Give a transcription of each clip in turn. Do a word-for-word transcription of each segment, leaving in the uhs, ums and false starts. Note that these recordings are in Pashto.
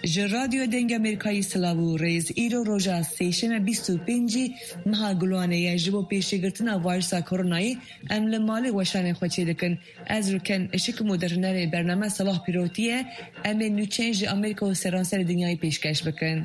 رادیو دنگ امریکایی سلاو ریز ایرو روژا سیشن بیست و پنج مها گلوانه جبو پیشگرتنا وایرس کرونایی امل مال وشان خوچی دکن از رکن اشک مدرنر برنامه صلاح پیروتیه امل نوچنج امریکا و سرانسر دنیای پیشکش بکن.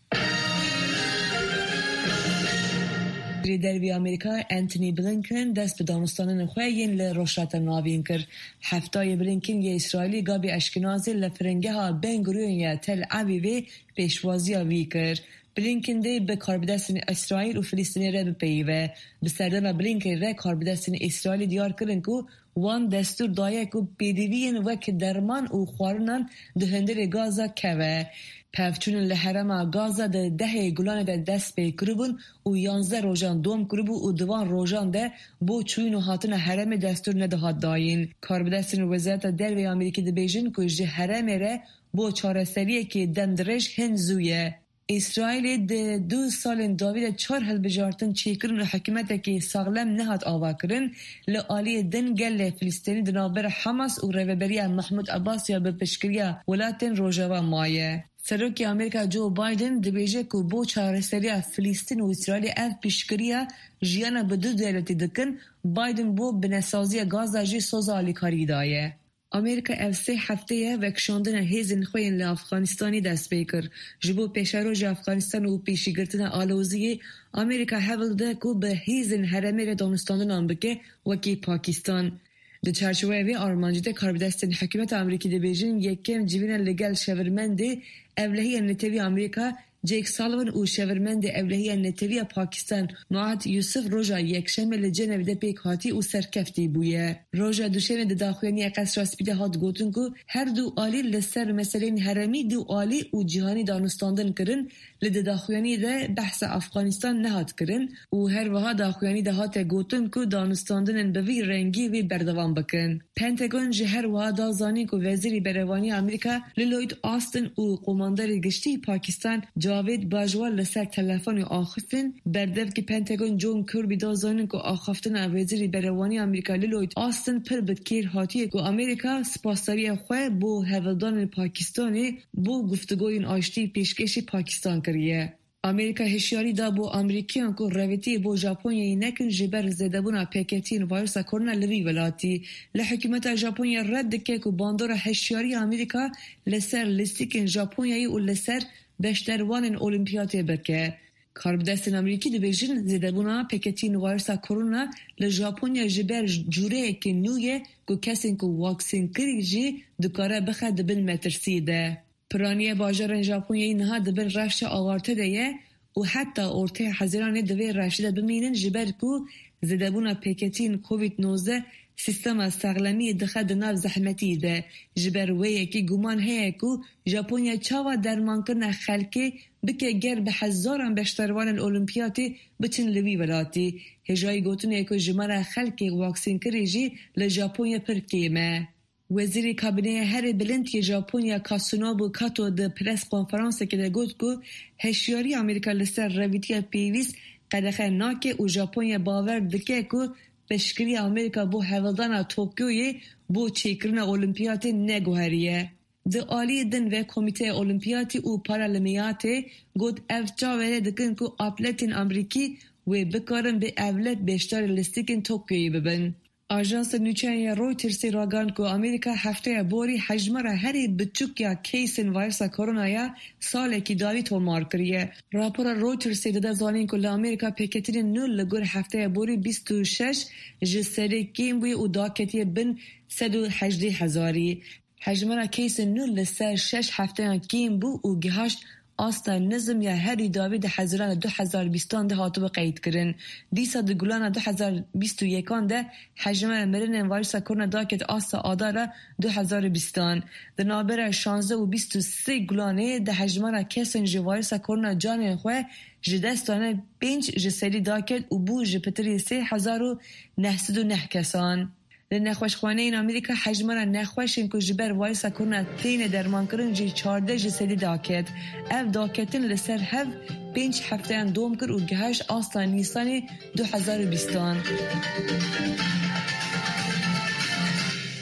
ریدروی امریکا انتونی بلینکن دست به دانستانن خواه لروشات ناوین کرد. هفتای بلینکن یه اسرائیلی گابی اشکنازی لفرنگه ها بین گروین یا تل عویوی پیشوازی آوی کرد. بلینکن ده به کاربدستن اسرائیل و فلسطینی را بپیوه. به سردن بلینکن را کاربدستن اسرائیلی دیار کرن که وان دستور دایه که بیدیوین وک درمان و خوارنان دهندر گازا که پفچون لحرم گازا ده ده گلانه ده دست به کربون و یانزده روژان دوم کربو و دوان روژان ده بو چوین و حاتن حرم دستور ندهاد داین. کاربدستن وزارت دروی امریکی ده بیجن که جه حرم ره بو چاره سریه که دندرش هنزویه. اسرائیل ده دو سال داوید چهار هل بجارتن چیکرن و حکمت که ساغلم نهاد آوا کرن لعالی دن گل فلسطینی دنابر حماس و روبریا محمود عباس یا به پشکریا ولاتن روژاوا مایه. سروکی امریکا جو بایدن دبیجه که بو چارەسەریya فلسطین و اسرائیل اف پیشکریا جیانا به دو دولتی دکن بایدن بو بنسازی گازا جی سوزا لیکاری دایه. امریکا اف سه هفته وکشاندن هیزن خوین لافغانستانی دست بیکر. جبو پیشروج افغانستان و پیشگرتن آلوزی امریکا حول ده که به هیزن حرمی دانستاندن آن بکه وکی پاکستان. در چارچوبه وی آرمانجیده کاربدستن حکومت امریکی ده بیجن یکم جیوین لگل شورمنده اولهی نتوی امریکا جیک سالوان و شورمند اولهی نتوی پاکستان نوعات یوسف روژا یک شمل جنب ده پیک هاتی و سرکفتی بویه. روژا دوشم ده داخلینی قصر اسپیده هات گوتن که هر دو آلی لسر مسئلین حرمی دو آلی و جهانی دانستاندن کرن لده داخلینی ده بحث افغانستان نهات کرن و هر وها داخلینی ده هات گوتن که دانستاندن به وی رنگی وی بردوان بکن. پنتاگون جهر وها دازانی که وزیری بروانی امریکا للوید آستن و قماندر گشتی پاکستان جاوید باجوال لسر تلفن آخفتن بردف که پنتاگون جون کربی دازانن که آخفتن وزیری بروانی امریکا للوید آستن پر بدکیر هاتیه که امریکا سپاسداری خواه بو هولدان پاکستانی بو گفتگوین آشتی پیشکشی پاکستان کریه. امریکا هشیاری دا بو امریکیان که رویتی بو ژاپنیایی نکن جبر زدبونا پیکتین وایرس کرونا لوی ولاتی. لحکومت ژاپنیا رد که که باندور هشیاری امریکا لسر لیستیکن ژاپنیایی و لسر بشتروان المپیاد بکه. کاربدستن امریکی دی بیجن زدبونا پیکتین وایرس کرونا لژاپنیا جبر جوره که نویه که کسین که واکسین کری جی دکاره بخد دبن مترسیده. پرانیه باجارن ژاپنیایی نها دبن رفش آوارته دیه و حتی ارته حزیران دوی رفشده بمینن جبر که زدبونا پیکتین کووید نوزده سیستم ساغلمی دخد ناو زحمتی ده جبر ویه که گمان هیه که ژاپنیا چاوا درمان کرن خلکه بکه گر به هزاران بشتروان المپیاتی بچن لوی ولاتی. هجای گوتنه که جمعه خلکه واکسین کری جی لژاپنیا پر کیمه. وزیر کابینه هر بلندی ژاپنیا کاسونوبو کاتو د پرس کنفرانس که ده گفت که هشیاری امریکا لسر رویتی پیویس قدخه ناکه و ژاپنیا باور دکه که بشکری امریکا بو هولدان توکیوی بو چیکرن المپیات نگوهریه. ده آلی دن و کمیته المپیاتی و پارالیمپیاتی گفت افجاوره دکن که اپلتین امریکی و بکارن به اولت بیشتر لیستیکن توکیوی ببن. آژانس نوچه رویترز راگان که امریکا هفته بوری حجمه هری بچوک یا کیسن وایرس کرونا یا ساله که داوی تومار کریه. راپور رویترز داده زالین که لامریکا پیکتین نول لگور هفته بوری بیست و شش جسری کیم بوی و داکتی بن صد و هجده هزاری. حجمه کیسن نول لسر شش هفته کیم بو و گهاشت آستا نظم یا هری داوی ده حزران دو هزار بیستان ده هاتو قید کرن. دیسا ده گلان دو هزار بیست و یکان ده حجمه مرن وایرس کرونا داکت آستا آداره دو هزار بیستان. ده نابر شانزده و بیست و سه گلانه ده حجمه کسن جی وایرس کرونا جان خواه جدستانه پنج جسری داکت و بو جپتری سه هزار و نهصد و نه کسان. لنخوشخانه این امریکا حجمه را نخوشین که جبر وایرس کرونا تین درمان کرن جی چارده جسدی داکت. اف داکتن لسر هف پنج هفته دوم کر و گهش آستا نیسان دو هزار و بیستان.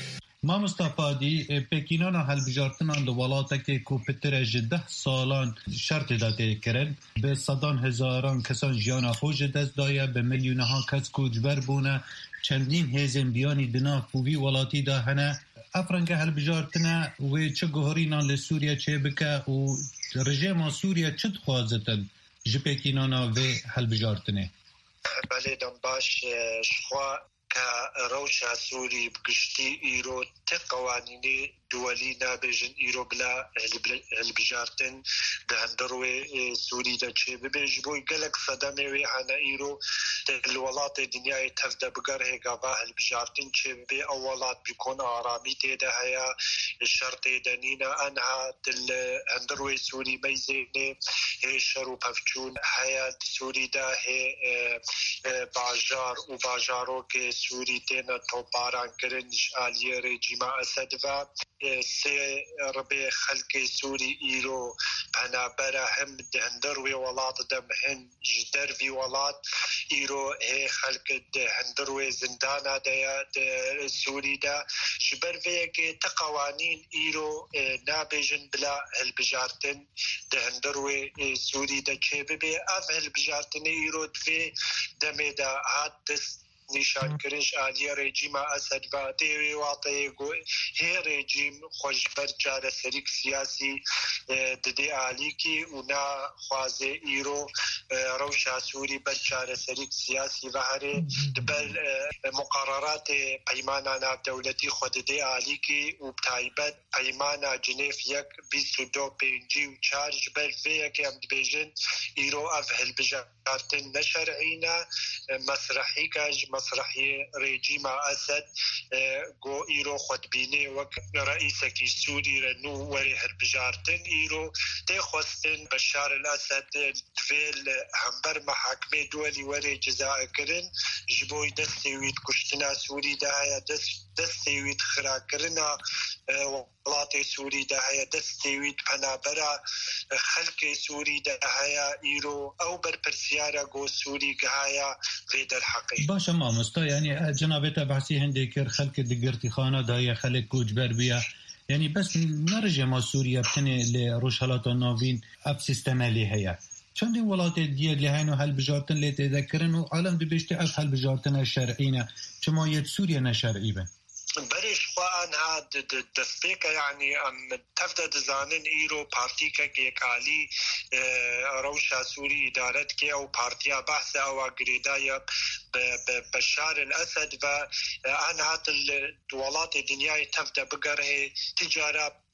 ما مستفادی پکینان هلبجارتنان لولاتا که کوپتر جده سالان شرط داده کرن به صدان هزاران کسان جیانا خوش دست دایه به میلیونها کس کوچبر بونه چندین هزین بیانی دنا فوی ولاتی دا هنه افرنگه هلبجارتنه و چه گوهرینان لسوریا چه بکه و رژیم سوریا چه خوازتن جپکینانا و هلبجارتنه بله دنباش شخوا که روشا سوری بگشتی ایرو تی قوانینی دولی نابجن ایرو بلا هلبجارتن ده هندروی سوری ده چه ببیج بوی گلک صدمه وی حانا ایرو الولات دنیای تفده بگر هگاوا هلبجارتن چه ببی اولات بکن آرامی تیده هیا شرط دنینا انها دل هندروی سوری میزینه هی شروع پفچون هیا سوری ده هی باجار و باجارو که سوری تینا تو باران کرنش آلیه رژیم اسد و سه ربی خلق سوری ایرو پنابره هم دهندر وی ولاد دم هن جدر وی ولاد ایرو هی خلق دهندر وی زندانا ده سوری ده جبر وی که تقوانین ایرو نابجن بلا هلبجارتن دهندر وی سوری ده چه ببی اف هلبجارتن ایرو دوی دمه ده هات دست نشان کرنش آلیه رژیم اسد و دیوی واقعی گوی هی رژیم خوشبر جاره سریک سیاسی ددی آلی کی اونا خوازه ایرو روشا سوری بر جاره سریک سیاسی و هر دبل مقررات پیمانا ناب دولتی خود دی آلی کی و بتایبت پیمانا جنیف یک بیست و دو پینجی و چارج بل وی که هم دبیجن ایرو اف هلبجارتن نشرعینا مسرحی کاج مسرحی رژیم اسد گو ایرو خودبینی وک رئیس کی سوری رنو وری هلبجارتن ایرو تی خواستن بشار الاسد دویل همبر محاکمه دولی وری جزا کرن جبوی دستیوید کشتنا سوری ده هیا دست دستیوید خرا کرنا ولات سوری ده هیا دستیوید پنابرا خلق سوری ده هیا ایرو او بر پرسیارا گو سوری گهایا وید الحقی باشه ما مستا یعنی جنابت بحثی هنده کر خلق دگرتی خانه دای خلق کوچبر بیا یعنی بس نرجع ما سوریا بتنه لروشالات ناوین اف سیستمالی هیا چند ولات دیگر لهانو هل بجارتن لی تذکرن و عالم دی بیشتر اف هل بجارتن شرعینه چما یه سوریا نشرعی بن بريش خوان هاد دستيكا يعني ام تفدا دزانن ايرو بارتيكا كيكالي روشا سوري ادارتك او بارتيا بحث او غريدايا بشار الاسد و ان هاد الدولات الدنيا تفدا بقره تجاره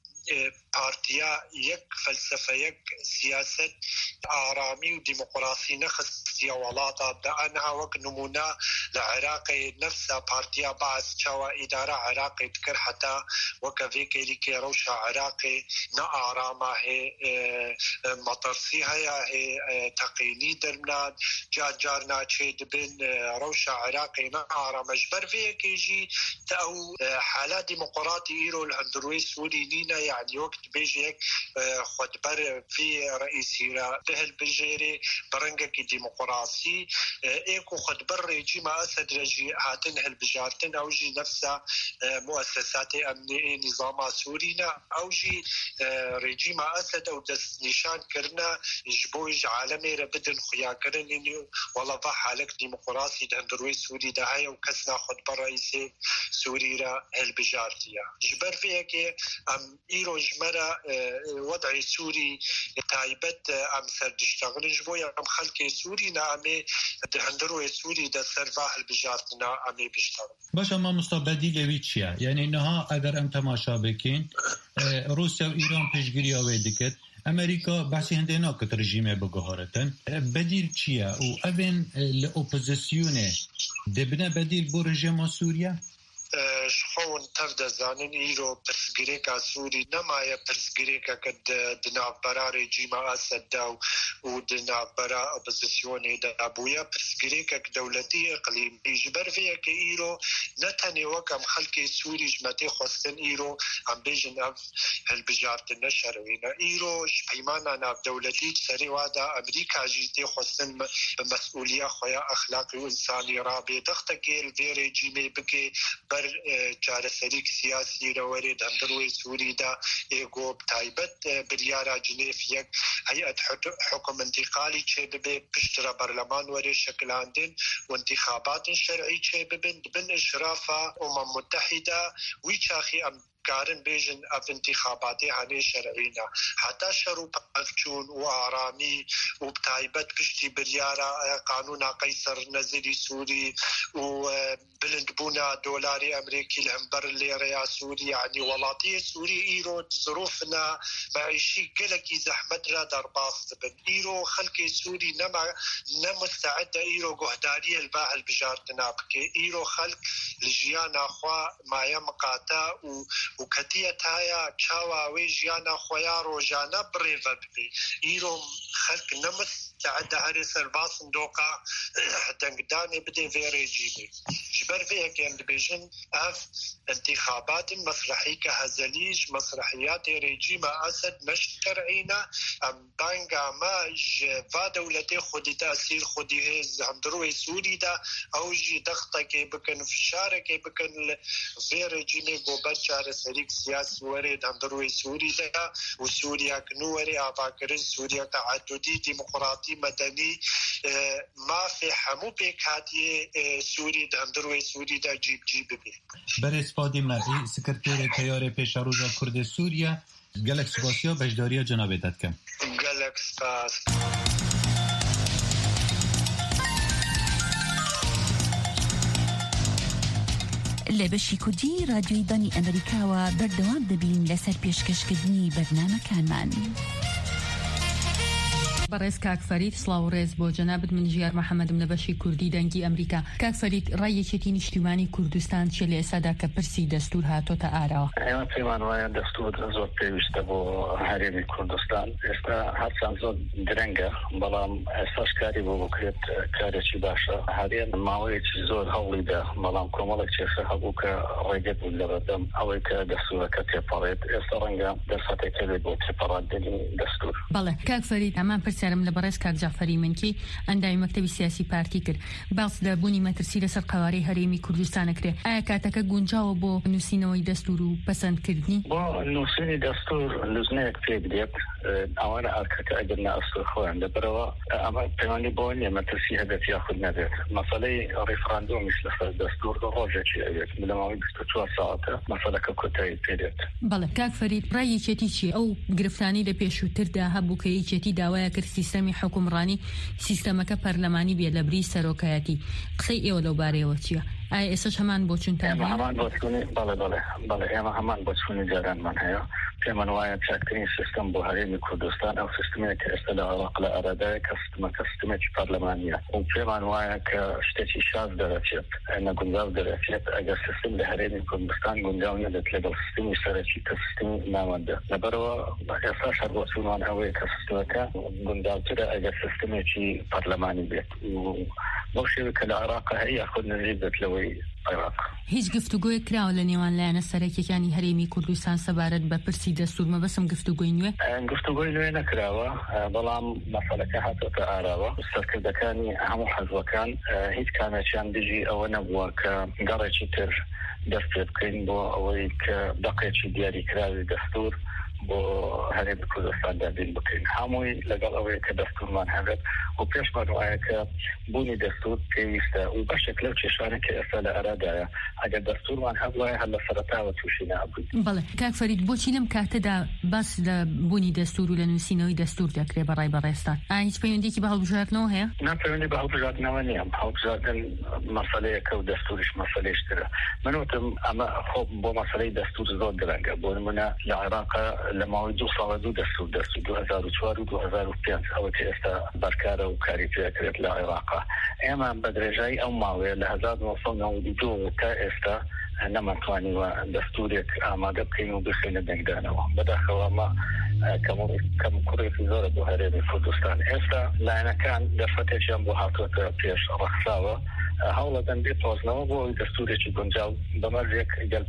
پارتیا یک فلسفه یک سیاست آرامی و ديمقراطي نخص سياولاتا بأنها وك نمونا لعراق نفسها بارتيا بعض شوا إدارة عراق تكر حتى وكفيك لكي روشا عراق نا آراما هي مطرسيها هي تقيني درمناد جار جارنا تشيد بين روشا عراق نا آراما جبر فيك يجي تأو حالات ديمقراطي إيرو الهندروي سوري لينا يعني وقت بيجي هيك خدبر في رئيسي تهل بجيري برنجك ديمقراطي ايكو خدبر رجيم اسد رجي هاتن هالبجارتن اوجي نفسها مؤسسات امنيه نظام سورينا اوجي رجيم اسد او دس نشان كرنا جبوج عالمي بدن خيا كرن انه والله حالك ديمقراطي دندروي سوري ده هي وكسنا خدبر رئيسي سوري را هالبجارتيا جبر فيك ام ايرو جمرا وضع سوري تايبت ام سردشتغل جبويا ام خلق سوري نامي دهندرو سوري ده سرفاه البجارتنا امي بيشتغل باشه ما مستبدی لوی چیه یعنی اینها اگر ام تماشا بکین روسیا و ایران پیشگیری آوه دکت امریکا بحثی هنده ناکت رژیمه بگهارتن بدیل چیه و اوین الاپوزیسیونه دبنه بدیل بو رژیم سوریا شخون تفدا زانن ایرو پرسگریکا سوری نمایه پرسگریکا کد دنابرا رژیما اسد داو و دنابرا اپوزیسیونی دا بویا پرسگریکا دولتی اقلیم جبر فيها كايرو نتني وكم خلق سوري جمتي خواستن ايرو ام بيجن اف هالبجارت النشر وينا ايرو شبيمانا ناف دولتي سري وادا امريكا جيتي خواستن مسؤولية خويا اخلاقي وانساني رابي دختك الفي ريجيمي بكي بر چارەسەریک سیاسی رەوەرێ هەندروی سووریدا ئێگۆ تایبەت بریارە جنێف یەک هەیئەت حکم انتقالی چێ ببێ پشترە بەرلەمان وەرێ شکلاندن و انتخابات شرعی چێ ببن بن اشرافە ئومم متحیدە وی چاخی ئەم کارن بیژن اف انتخاباتی هنه شرعینا حتی شروع پفچون و آرامی و بتایبت پشتی بریارا قانون قیصر نظری سوری و بلندبونا دولاری امریکی لهمبر لیریا سوری یعنی ولاتی سوری ایرو ظروفنا معیشی گلکی زحمت را در باست بن ایرو خلق سوری نما نمستعد ایرو گهداری الباهل بجارتنا بکه ایرو خلق لجیانا خوا مایا مقاتا و و کتیت هایا چاواوی جیانا خویا روزانه بریو ببی ایرو خلق نمستعد هر سرباس دوقا دنگدانی بده ویری جیبی جبر فيها كان بيجن اف انتخابات مسرحي كهزليج مسرحيات ريجيم اسد مش شرعينا ام بانغا ما فا دولتي خودي تاثير خودي هز همدروي سوري دا او جي ضغطك بكن فشارك بكن غير ريجيم غوبات شار سريك سياسي وريد همدروي سوري دا وسوريا كنوري افاكر سوريا تعددي ديمقراطي مدني ما في حمو بكاتي سوري همدروي سوری دا جیب جیب بی. برای سپادی مرئی سکرتیر تیار پیشروزا کرد سوریا گلک سپاسیا بجداری جناب دادکم. گلک سپاس. لبشی کردی رادیوی دانی امریکا و بردوام دبین لسر پیشکشکردنی برنامه کان من. بەڕێز کاک فەرید سڵاو ڕێز بۆ جەنابەت من ژیار محەممەدم لە بەشی کوردی دەنگی ئەمریکا. کاک فەرید ڕایەکێتی نیشتیمانی کوردستان چێ لە ئێسادا کە پرسی دەستور هاتۆتە ئاراوە؟ ئێمە پێمان وایە دەستور زۆر پێویستە بۆ هەرێمی کوردستان. ئێستا هەرچەند زۆر درەنگە بەڵام ئێستاش کاری بۆ بکرێت کارێکی باشە. هەرێم ماوەیەکی زۆر هەوڵیدا بەڵام کۆمەڵێک کێشە هەبوو کە ڕێگەت بوو لە بەردەم ئەوەی کە دەستورەکە تێپەڕێت. ئێستا ڕەنگە دەسەتێکە بێت بۆ تێپەڕاندنی دەستور. بەڵێ کاک فەرید ئەمان سرم لە بەڕێز کاک جعفەری منکی ئەندامی مەکتەبی سیاسی پارتی کرد باس لە بوونی مەترسی لەسەر قوارەی هەرێمی کوردستانە کرێ. ئایا کاتەکە گونجاوە بۆ نووسینەوەی دەستور و پەسەندکردنی؟ بۆ نووسینی دەستور لوزنەیەک پێ بدێت ئەوانە ئارکەکە ئەگەر نائەستور خۆیان لەبەرەوە ئەمە پەیوەندی بۆ نییە مەترسی هەبێت یاخود نەبێت. مەسەلەی ڕیفراندۆمیش لەسەر دەستور ڕۆژێکی ئەوێت لەماوەی بیست و چوار ساعەتە مەسەلەکە کۆتایی پێدێت. بەڵێ کاک فەرید ڕایەکێتی چیە؟ ئەو گرفتانی لە پێشووتردا هەبوو کە یەکێتی داوایە کرد سیستەمی حکومڕانی سیستەمەکە پەرلەمانی بێ لە بری سەرۆکایەتی. قسەی ئێوە لەو بارەیەوە چییە؟ ئایا ئێستاش هەمان بۆ چونتان ئێمە هەمان بۆ چوونی بەڵێ بەڵێ بەڵێ ئێمە هەمان بۆ چوونی جارانمان هەیە. پێمان وایە چاکترین سیستەم بۆ هەرێمی کوردستان ئەو سیستەمێک کە ئێستا لە عێراق لە ئەرادایە کە سیستەمەکە سیستەمێکی پەرلەمانیە و پێمان وایە کە شتێکی شاز دەرەچێت نەگونجاو دەرەچێت ئەگەر سیستەم لە هەرێمی کوردستان گونجاو نەبێت لەگەڵ سیستەمی سەرەکی کە سیستەمی ناوەندە. لەبەرەوە ئێستاش هەر بۆ چوونمان ئەوەیە کە سیستەمەکە گونجاوترە ئەگەر سیستەمێکی پەرلەمانی بێت. بۆ شێوەیە کە لە عێراق هەیە یاخود نزیک بێت لەوەی عێراق. هیچ گفتوگۆیەک کراوە لە نێوان لایەنە سەرەکیەکانی هەرێمی کوردستان سەبارەت بە پرسی دەستور؟ مەبەسم گفتوگۆی نوێ؟ گفتوگۆی نوێ نەکراوە بەڵام مەسەلەکە هاتۆتە ئاراوە. سەرکردەکانی هەموو حەزبەکان هیچ کامێکیان دژی ئەوە نەبووە کە گەڕێکی تر دەست پێ بکەین بۆ ئەوەی کە دەقێکی دیاریکراوی دەستور بۆ هەرێمی کوردستان دابین بکەین. هەمووی لەگەڵ ئەوەیە کە دەستورمان هەبێت و پێشمان وایە کە بوونی دەستور پێویستە و بەشێک لەو کێشانە کە ئێستا لە ئەرادایە ئەگەر دەستورمان هەبوایە هەر لە سەرەتاوە تووشی نابووین. بەڵێ کاک فەرید بۆچی لەم کاتەدا باس لە بوونی دەستور و لە نووسینەوەی دەستور دەکرێت بەڕای بەڕێستان؟ ئایا هیچ پەیوەندێکی بە هەڵبژاردنەوە هەیە؟ نا پەیوەندی بە هەڵبژاردنەوە نییە. هەڵبژاردن مەسەلەیەکە و دەستوریش مەسەلەیشترە. من وتم ئەمە خۆ بۆ مەسەلەی دەستور زۆر درەنگە. بۆ نمونە لە عێراق لە ماوەی دوو ساڵە دوو دەستور دەستور دوو هەزار و چوار و دوو هەزار و پێنج ئەوە کە ئێستا بەرکارە و کاری پێکرێت لە عێراق. ئێمە بە درێژایی ئەو ماوەیە لە هەزار و نۆ سەد و نۆ و دوو تا ئێستا نەمانتوانیوە دەستورێک ئامادە بکەین و بخینە دەنگدانەوە. بەداخەوە ئەمە کەم کوڕێکی زۆرە بۆ هەرێمی کوردستان. ئێستا لایەنەکان دەرفەتێکیان بۆ هاتوۆتە پێش ڕەخساوە هەوڵە دەن بێت تۆزنەوە بۆ دەستورێکی گونجاو بەمەرجێک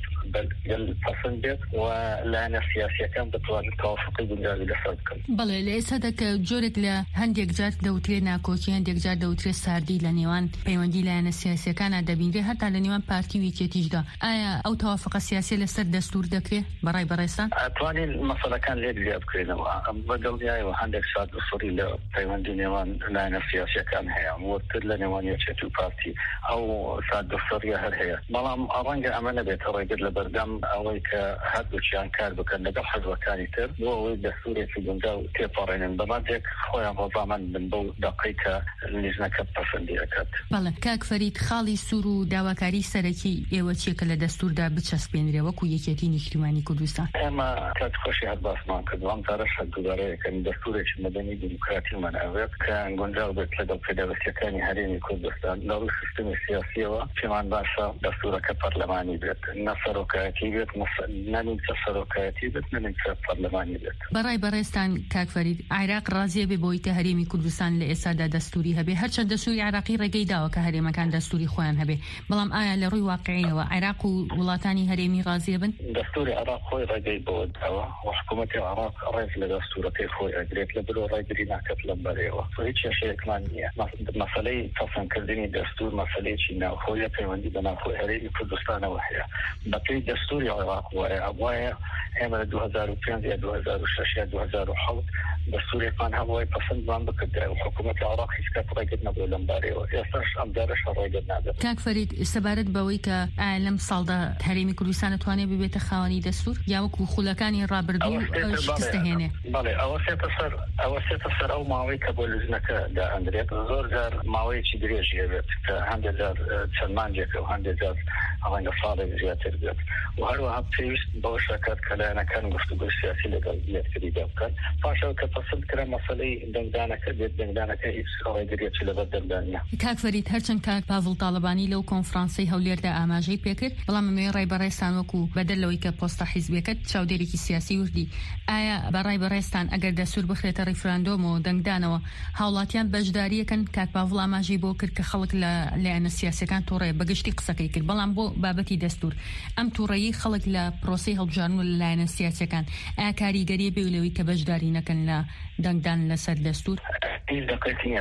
گەل پەسەند بێت و لایەنە سیاسیەکان بتوانن تەوافقی گونجاوی لەسەر بکەن. بەڵێ لە ئێستادا کە جۆرێک لە هەندێک جار دەوترێت ناکۆکی، هەندێک جار دەوترێت ساردی لە نێوان پەیوەندی لایەنە سیاسیەکانە دەبینرێت هەتا لە نێوان پارتی و یەکێتیشدا. ئایا ئەو تەوافقە سیاسی لەسەر دەستور دەکرێت بەڕای بەڕێستان؟ ئەتوانین مەسەلەکان لێ درێ بکرێنەوە. بەدڵنیایەوە هەندێک سات سووری لە پەیوەندی نێوان لایەنە سیاسیەکان هەیە، وەرتر لە نێوان یەکێت و پارتی ئەو سات دەستوریە هەر هەیە. بەڵام ڕەنگە ئەمە نەبێت ڕێگر لە بەردەم ئەوەی کە هەردووچیان کار بکەن لەگەڵ حەزبەکانی تر بۆ ئەوەی دەستورێکی گونجاو تێپەڕێنن بەمەردێک خۆیان ڕۆژامەند بن بەو دەقەی کە لیژنەکە پەسەندی ئەکات. بەڵێ کاک فەرید، خاڵی سوور و داواکاری سەرەکی ئێوە چیەکە لە دەستوردا بچەسپێنرێ وەکو یەکێتی نیشتیمانی کوردستان؟ ئێمە کات خۆشی هەر باسمان کرد ئەم جارەش هەردووبارەیەکەن دەستورێکی مەدەنی دیموکراتیمان ئەوێت کە گونجاو بێت لەگەڵ پێدەوەستیەکانی هەرێمی کوردستان لەڕووی سیستەمی سیاسیەوە پێمان باشە دەستورەکە پەرلەمانی بێت، نە سەرۆکایەتی بێت، نەنیمچە سەرۆکایەتی بێت، نەنیمچە پەرلەمانی بێت. بەڕای بەڕێستان کاک فەرید، عێراق ڕازیە بێ بۆی کە هەرێمی کوردستان لە ئێستادا دەستوری هەبێ، هەرچەند دەستوری عێراقی ڕێگەی داوە کە هەرێمەکان دەستوری خۆیان هەبێ، بەڵام ئایا لە ڕووی واقعیەوە عێراق و وڵاتانی هەرێمی ڕازیە بن؟ دەستوری عێراق خۆی ڕێگەی بۆ داوە و حکوومەتی عێراق ڕێز لە دەستورەکەی خۆی ئەگرێت لە بەرەو ڕێگری ناکات لەم بەرەوە. هیچ کێشەیەکمان نییە. مەسەلەی پەسەندکردنی دەستور مەسەلەیەکی ناوخۆیە پەیوەندی بە ناوخۆی هەرێمی کوردستانەوە هەیە. بەپێی دەستوری عێراق وایە وایە ئێمە لە دوو هەزار و پێنج یا دوو هەزار و شەش یا دوو هەزار و حەوت دەستورێکمان هەبووە پەسەندمان بکرد و حکوومەتی عێراق هیچ کات ڕێگر نەبوو لەم بارەوە. ئێستاش ئەم جارەش ڕێگر نادات. کاک فەرید، سەبارەت بەوەی کە ئایا لەم ساڵدا هەرێمی کوردستان دەتوانێت ببێتە خاوەنی دەستور یا وەکو خولەکانی ڕابردوو شکستەهێنێ؟ بەڵێ ئەوە سێتە سەر ئەوە سێتە سەر ئەو ماوەی کە بۆ لیژنەکە دائەنرێت. زۆر جار ماوەیەکی درێژی هەبێت کە هەندێک جار چەند مانگێکە و هەندێک جار ڕەنگە ساڵێک زیاتر بێت و هەروەها پێویست بەوە شەکات کە لایەنەکان گفتوگۆی سیاسی لەگەڵ یەکتریدا بکەن پاشەوە کە پەسەند کرا مەسەلەی دەنگدانەکە بێت دەنگدانەکە هیچ ڕێگریەکی لەبەر دەنگدان نییە. کاک فەرید، هەرچەند کاک پاڤڵ تاڵبانی لەو کۆنفرانسەی هەولێردا ئاماژەی پێکرد، بەڵام ئەمێ ڕای بەڕێستان وەکو بەدەلەوەی کە پۆستە حیزبەکەت چاودێرێکی سیاسی وردی، ئایا بەڕای بەڕێستان ئەگەر دەستور بخرێتە ڕیفراندۆم و دەنگدانەوە هاوڵاتیان بەشداریەکەن؟ کاک پاڤڵ ئاماژەی بۆ کرد کە خەڵک لە لایەنە سیاسیەکان تووڕێ بەگشتی قسەکەی کرد، بەڵام بۆ بابەتی دەستور ئەم تووڕەیی خەڵک لە پرۆسەی هەڵبژاردن و لە لایەنە سیاسیەکان ئایا کاریگەریە بێ لەوەی کە بەشداری نەکەن لە دەنگدان لەسەر دەستور؟ هیچ دقیقیە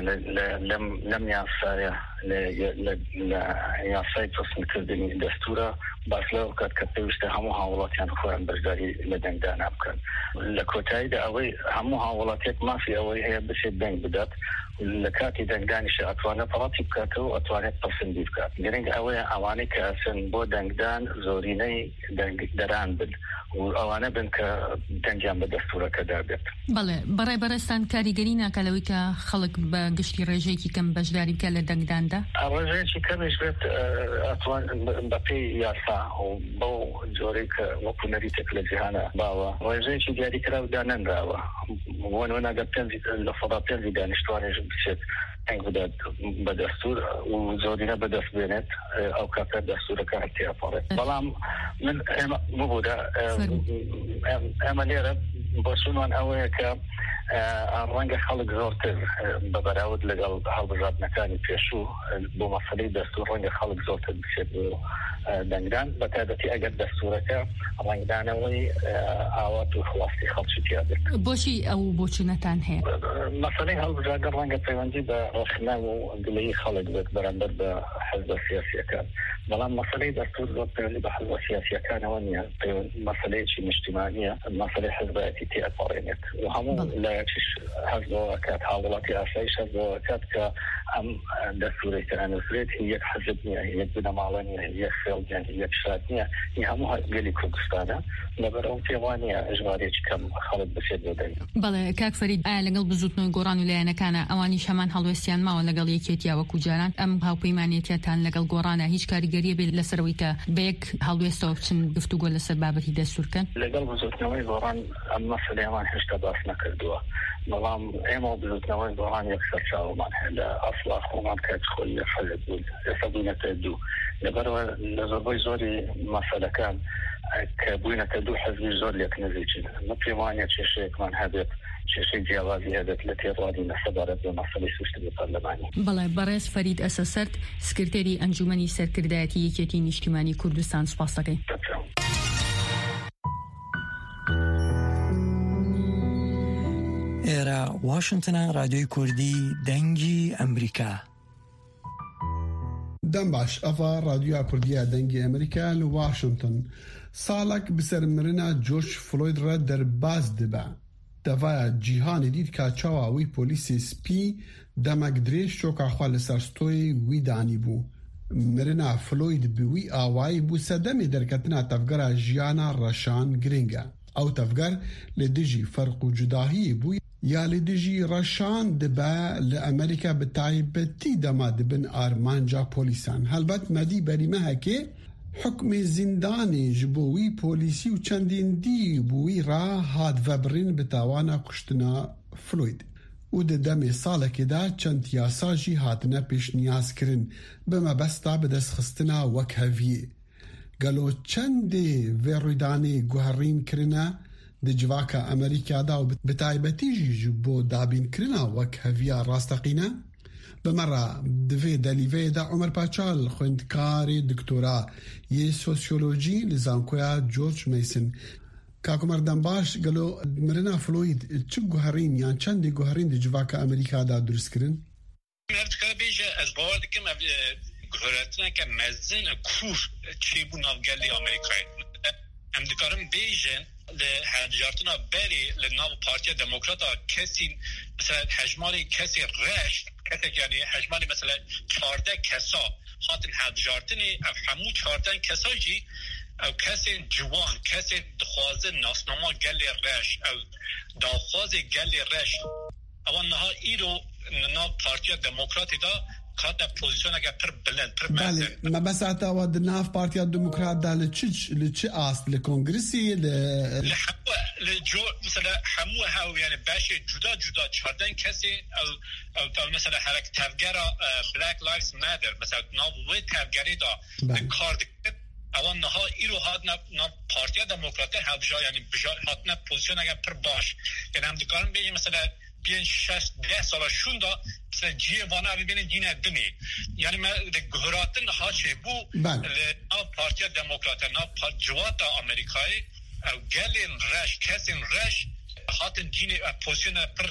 لەم یاسایە لە یاسای پەسەندکردنی دەستورە باس لەوە کات کە پێویستە هەموو هاوڵاتیان خۆیان بەشداری لە دەنگدانا بکەن. لە کۆتاییدا ئەوەی هەموو هاوڵاتێک مافی ئەوەی هەیە بچێت دەنگ بدات لە کاتی دەنگدانیشە ئەتوانێت پەڕاتی بکاتەوە و ئەتوانێت پەسەندی بکات. گرنگ ئەوەیە ئەوانەی کە ئەچن بۆ دەنگدان زۆرینەی دەران بن و ئەوانە بن کە دەنگیان بە دەستورەکەدا بێت. بەڵێ بەڕای بەڕێستان کاریگەری ناکەلەوەی کە خەڵک بە گشتی ڕێژەیەکی کەم بەشداری بکە لە دەنگداندا؟ ڕێژەیەکی کەمیش بێت ئەتوان بەپێی یاسا و بەو جۆرەی کە وەکو نەریتێک لە جیهانە باوە ڕێژەیەکی دیاریکراودا نەنراوە وەنوەناگە پێنج لە سەدا پێنجی دانیشتوانێژ بچێت هەنگ بدات بە دەستور و زۆرینە بەدەست بێنێت ئەو کاتە دەستورەکە هەتیاپەڕێت. بەڵام من ئێمە ببوودا ئێمە لێرە بۆچوونمان ئەوەیە کە ڕەنگە خەڵک زۆرتر بەبەراورد لەگەڵ هەڵبژاردنەکانی پێشوو بۆ مەسەلەی دەستور ڕەنگە خەڵک زۆرتر بچێت بۆ دەنگدان بە تایبەتی ئەگەر دەستورەکە ڕەنگدانەوەی ئاوات و خڵاستی خەڵکی تیا بێت. بۆچی ئەو بۆچوونەتان هەیە؟ مەسەلەی هەڵبژاردن ڕەنگە پەیوەندی بە ڕێخنە و گلەیی خەڵک بێت بەرامبەر بە حەزبە سیاسیەکان، بەڵام مەسەلەی دەستور زۆر پەیوەندی بە حەزبە سیاسیەکانەوە نییە، مەسەلەیەکی نیشتیمانیە، مەسەلەی حەزبەتی تێپەڕێنێت و هەموو لایەکیش هەزبەوە کات هاوڵاتی ئاسایش هەزبەوە کات کە ئەم دەستورەی تەنانووسێت یەک حەزب نییە، یەک بنەماڵە نییە، یەک خێڵگیان یەک شات نییە، هی هەموو گەلی کوردستانە لەبەرەوە پێوانە ژمارەیەکی کەم خەڵک بچێت بۆ دەنگ. بەڵێ کاک فەرید، ئایا لەگەڵ بزوتنەوەی گۆڕان و لایەنەکانە ئەوانیش هەمان هەڵوێستیان ماوە لەگەڵ یەکێتیا وەکو جاران ئەم هاوپەیمانێتیان لەگەڵ گۆڕانە هیچ کاریگەریە بێت لەسەرەوەی کە بەیەک هەڵوێستەوە بچن گفتوگۆ لەسەر بابەتی دەستورکەن؟ لەگەڵ بزوتنەوەی گۆڕان ئەم مەسەلەیەمان هێشتا باس نەکردووە، بەڵام ئێمە بزوتنەوەی گۆڕان یەکسەر چاوەمان هەیە لە ئەسڵا خۆمان کات خۆی لە حەزب بوون ئێستا بوونەتە دوو. لەبەرەوە لە زۆربەی زۆری مەسەلەکان كبوينة كدو حزب الزور لكن نزيجين نطي مانيا تشيشي كمان هذا تشيشي جوازي هذا التي رادي نحضر بمصلي سوستي برلماني بەڵێ بەڕێز فەرید ئەسەسەرد سکرتێری ئەنجومەنی سەرکردایەتی یەکێتی نیشتیمانی کوردستان سوپاس دەکەین. ئێرە واشنگتنە رادیۆی کوردی دەنگی ئەمریکا. دەم باش ئەڤا رادیۆ کوردیە دەنگی ئەمریکا لە واشنگتن ساڵک بسەر مرنا جۆرج فلۆید ڕە دەرباز دەبە. دەڤایە جیهانی دیت کە چاواوی پۆلیسی سپی دەمەک درێژ چۆکاخوا لەسەر ستۆی وی دانی بوو. مرنا فلۆید بوی ئاوایی بوو سەدەمی دەرکەتنا تەفگەرە ژیانە ڕەشان گرنگە. ئەو تەفگەر لە دژی فەرق و جوداهی بووی یا لە دژی ڕەشان دەبە لە ئەمریکا بە تایبەتی دەما دەبن ئارمانجا پۆلیسان. هەلبەت مەدی بەریمە هەکێ حکمی زیندانی ji bo wî polîsî û çendîn dî bû wî re hat vebirin bi tawana kuştina Floyd û di demê salekê de çend yasa jî hatine pêşniyazkirin bi mebesta bi destxistina wek heviyê. Gelo çendê vê rûydanê guherîn kirine di civaka Amerîka da û bi taybetî jî ji bo dabînkirina wek heviya rasteqîne بمرة دفي داليفي دا عمر باچال خوندكاري دكتورا يه سوسيولوجي لزانكويا جورج ميسن كاكو مردن باش قالوا مرنا فلويد چه گوهرين يعني چند گوهرين دي جواكا امريكا دا درس کرن؟ مرد که بیجه از باور دکم گوهراتنا که مزن کور چی بو نافگلی امریکایی هم دکارم بیجه لحجارتنا بری لناو پارتیا دموکراتا کسی مثلا حجمالی کسی رش کسی یعنی حجمالی مثلا چارده کسا هاتن حجارتنی او همو چارده کسا جی او کسی جوان کسی دخوازه ناسناما گلی رش او داخواز گلی رش اوان نها ایرو ناو پارتیا دموکراتی دا کاتا پوزیشن اگر پر بلند پر مزن بله ما بس حتی و ناف پارتیا دموکرات دا لچه لچه آست لکنگرسی ل لحمو لجو مثلا همو هاو يعني باشه جدا جدا چاردن کسی او او مثلا حرکت تفگرا بلاک لایفز مادر مثلا ناو و تفگری دا کار دکت اوان نها ایرو هاد نا پارتیا دموکرات ها بجا یعنی بجا هاتنا پوزیشن اگر پر باش یعنی هم دکارم بگیم مثلا بیان شش ده سالا شوندا مثلا جیه وانا ببینن جینه دنی یعنی ما گهراتن هاشه بو نا پارتیا دموکرات نا جواتا امریکایی او گلین رش کسین رش هاتن جینه پوزیشن پر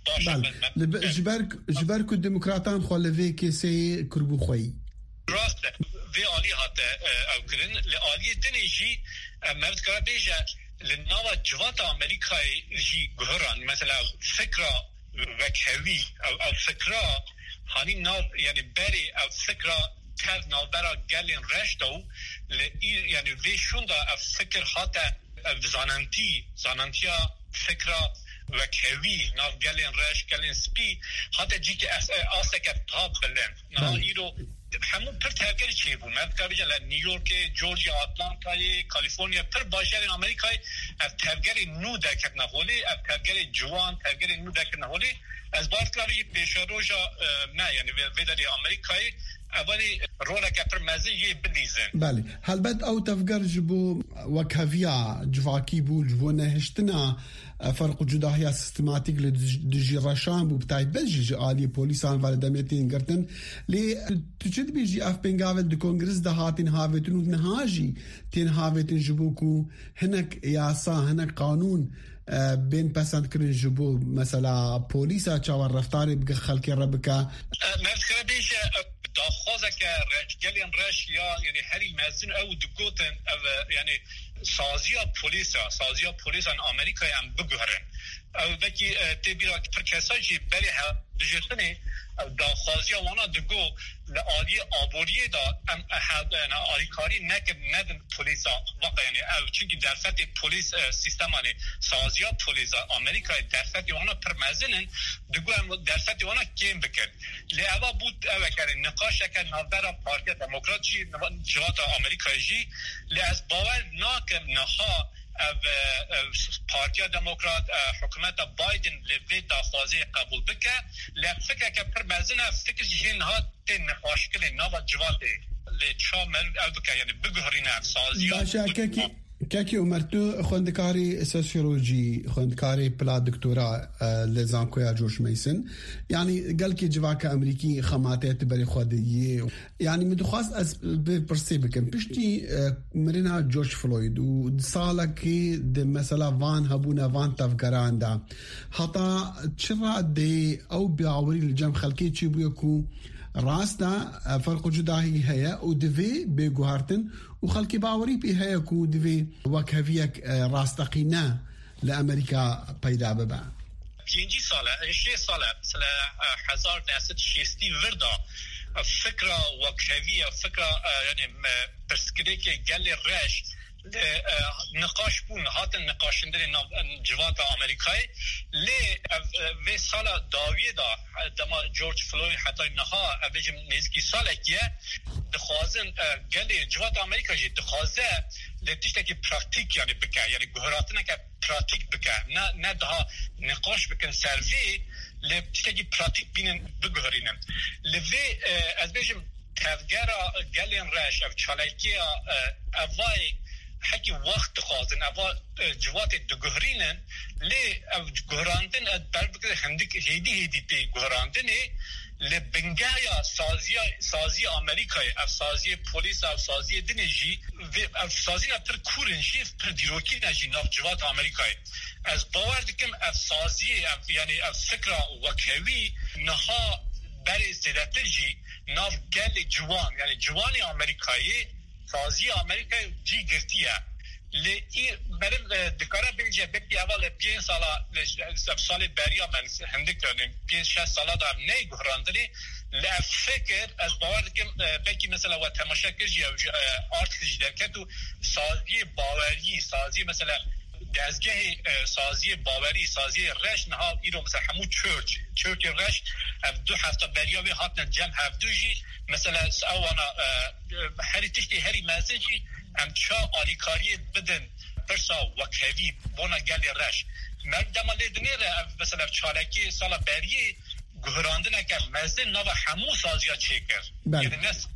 باشه جبرک جبرک دموکراتان خالوی کسی کربو خویی راست وی عالی هات او کرن لعالی دنی جی مرد کرا بیجه لناوا جواتا امریکای جی گهران مثلا فکرا وکهوی او او فکرا هانی ناو یعنی بری او فکرا تر ناو برا گلین رشتو یعنی ویشون دا او فکر هاتا زانانتی زانانتیا فکرا وکهوی ناو گلین رش گلین سپی هاتا جی که آسه که تاب بلن ناو ایرو همون پر تغییر چی بود من که بیشتر نیویورک جورجیا آتلانتای کالیفرنیا پر باشترین امریکای از تغییر نو دکت نهولی از تغییر جوان تغییر نو دکت نهولی از باید کاری پیشروجا نه یعنی ویداری امریکای اولی رولا که پر مزه یه بلیزن بله هلبت او تفگر جبو وکهویا جواکی بود جبو نهشتنا فرق جداهی سیستماتیک لدجی رشان بو بتاعت بجی عالی پولیسان والدمیتین گرتن لی تجد بیجی اف بنگاوت دو کنگرس ده هاتین هاوتن و نهاجی تین هاوتن جبو کو هنک یاسا هنک قانون بین پسند کرن جبو مثلا پولیسا چاور رفتاری بگه خلکی ربکا مرد کرا بیجی داخوازه که گلین رش یا یعنی هری مزن او دگوتن او یعنی سازیا پولیسا سازیا پولیسا امریکا هم بگهرن او بکی تبیرا پر کسایی بری دجرتنی داخوازیا وانا دگو لعالی آبوریه دا ام آریکاری نکب ندن پولیسا واقع یعنی او چونکه درفت پولیس سیستمانی سازیا پولیسا امریکا درفت وانا پر مزنن دگو هم درفت وانا کم بکن لیوا بود او کرن نقاش کن نظر پارتی دموکرات جی جوات امریکا جی لی از باور ناکم نها پارتیا دموکرات حکومت بایدن لوی داخوازی قبول بکه لی فکر که پر مزنه فکر جهین ها تین نقاش کلی نوا جواته لی چا من او بکه یعنی بگهرین افسازی باشه اکه كاكي أمرتو خوندكاري سوسيولوجي خوندكاري بلا دكتوراه لزانكويا جورج ميسن يعني قال كي جواكا أمريكي خماتات بري خودية يعني مدخواست أز برسيبكم بشتي مرنا جورج فلويد وصالك دي مثلا فان هبونا فان تفقران دا حتى تشرع دي أو بيعوري الجم خلقي تشيبويكو راستا فرق جداهي هيا ودفي بيغوهارتن وخلقي باوري بي هيا كو دفي وكهفيك راستقينا لأمريكا بيدا ببا پنجی ساله اشی ساله مثلا هزار نهصد شصتی وردا فكرة وكهفية فكرة يعني برسكري كي قال الرش نقاش بون هات النقاش ندري جوات امريكاي لي في سالا داويه دا دما جورج فلويد حتى نها ابجم نزكي سالكيه دخوازن قال جوات امريكا جي دخوازه لتشتكي براكتيك يعني بكا يعني جهراتنا ك براكتيك بكا نا ندها نقاش بكن سيرفي لتشتكي براكتيك بين بجهرينن لفي ازبجم تفجرا قالين راش او تشالكيه افاي حكي وقت خازن اول جوات دغهرينن لي جهراندن دربك هندك هيدي هيدي تي جهراندن لبنجايا سازيا سازيا امريكا اف سازيا بوليس اف سازيا دنجي اف سازيا پر كورنجي پر ديروكي نجي ناف جوات امريكا از باور دكم اف سازيا يعني اف فكره وكوي نها بري استداتجي ناف قال جوان يعني جواني امريكاي سازی امریکا جی گرتیه لی برم دکاره بینجه بکی اول پنج ساله سال بریا من هندک کنیم پنج شش ساله دارم نه گهراندنی لی فکر از باور دکم بکی مثلا و تماشا کردی آرت کردی در که تو سازی باوری سازی مثلا دزگه سازی باوری سازی رش نها ایرو مثلا همون چرچ چرچ رش دو هفته بریاوی هاتن جمع هفته جی مثلا اوانا هری تشتی هری مسیجی ام چا آلیکاری بدن برسا وکهوی بونا گلی رش مردم لیدنی را مثلا چالکی سالا بریه گهراندنه که مزدن نو همو سازیا چیکر یعنی نس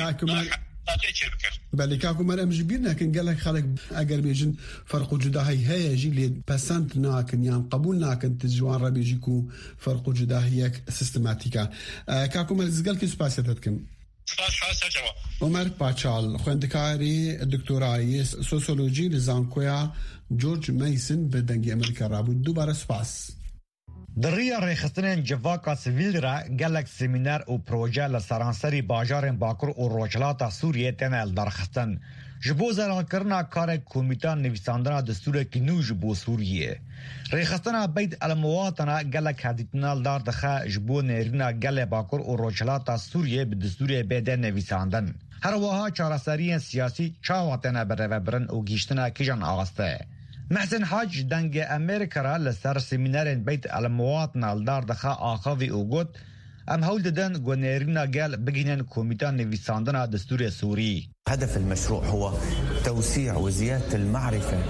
بله كاكو مرام جبيرنا كان قال لك خلق اگر بيجن فرق جداهي هي جي لي بسنت ناكن يعني قبولنا كنت جوان ربي يجيكو فرق جداهيك سيستماتيكا كاكو مرز قال كي سباسيتكم سپاس خاصه جواب عمر پاچال خوندکاری دکترای سوسیولوژی لزانکویا جورج ميسن بدنگی امریکا رابو دوباره سپاس دریا ریختن جواکا سویل را گلک سمینار و پروژه لسرانسری باجار باکر و روجلات سوریه تنال درختن جبو زران کرنا کار کمیتان نویساندن دستور کنو جبو سوریه ریختن بید المواطنه گلک هدیتنال دار دخه جبو نیرنا گل باکر و روجلات سوریه به دستور بیده نویساندن هر واها چارسری سیاسی چاواتنه بره برن و گیشتنه کجان آغسته محسن حاج دنگ امریکا را لسر سمینارین بیت المواطن الدار دخه آخاوی اوگوت ام هول ددن گونیرینا گل بگینن کمیتان نویساندن دستور سوری. هدف المشروع هو توسيع وزيادة المعرفة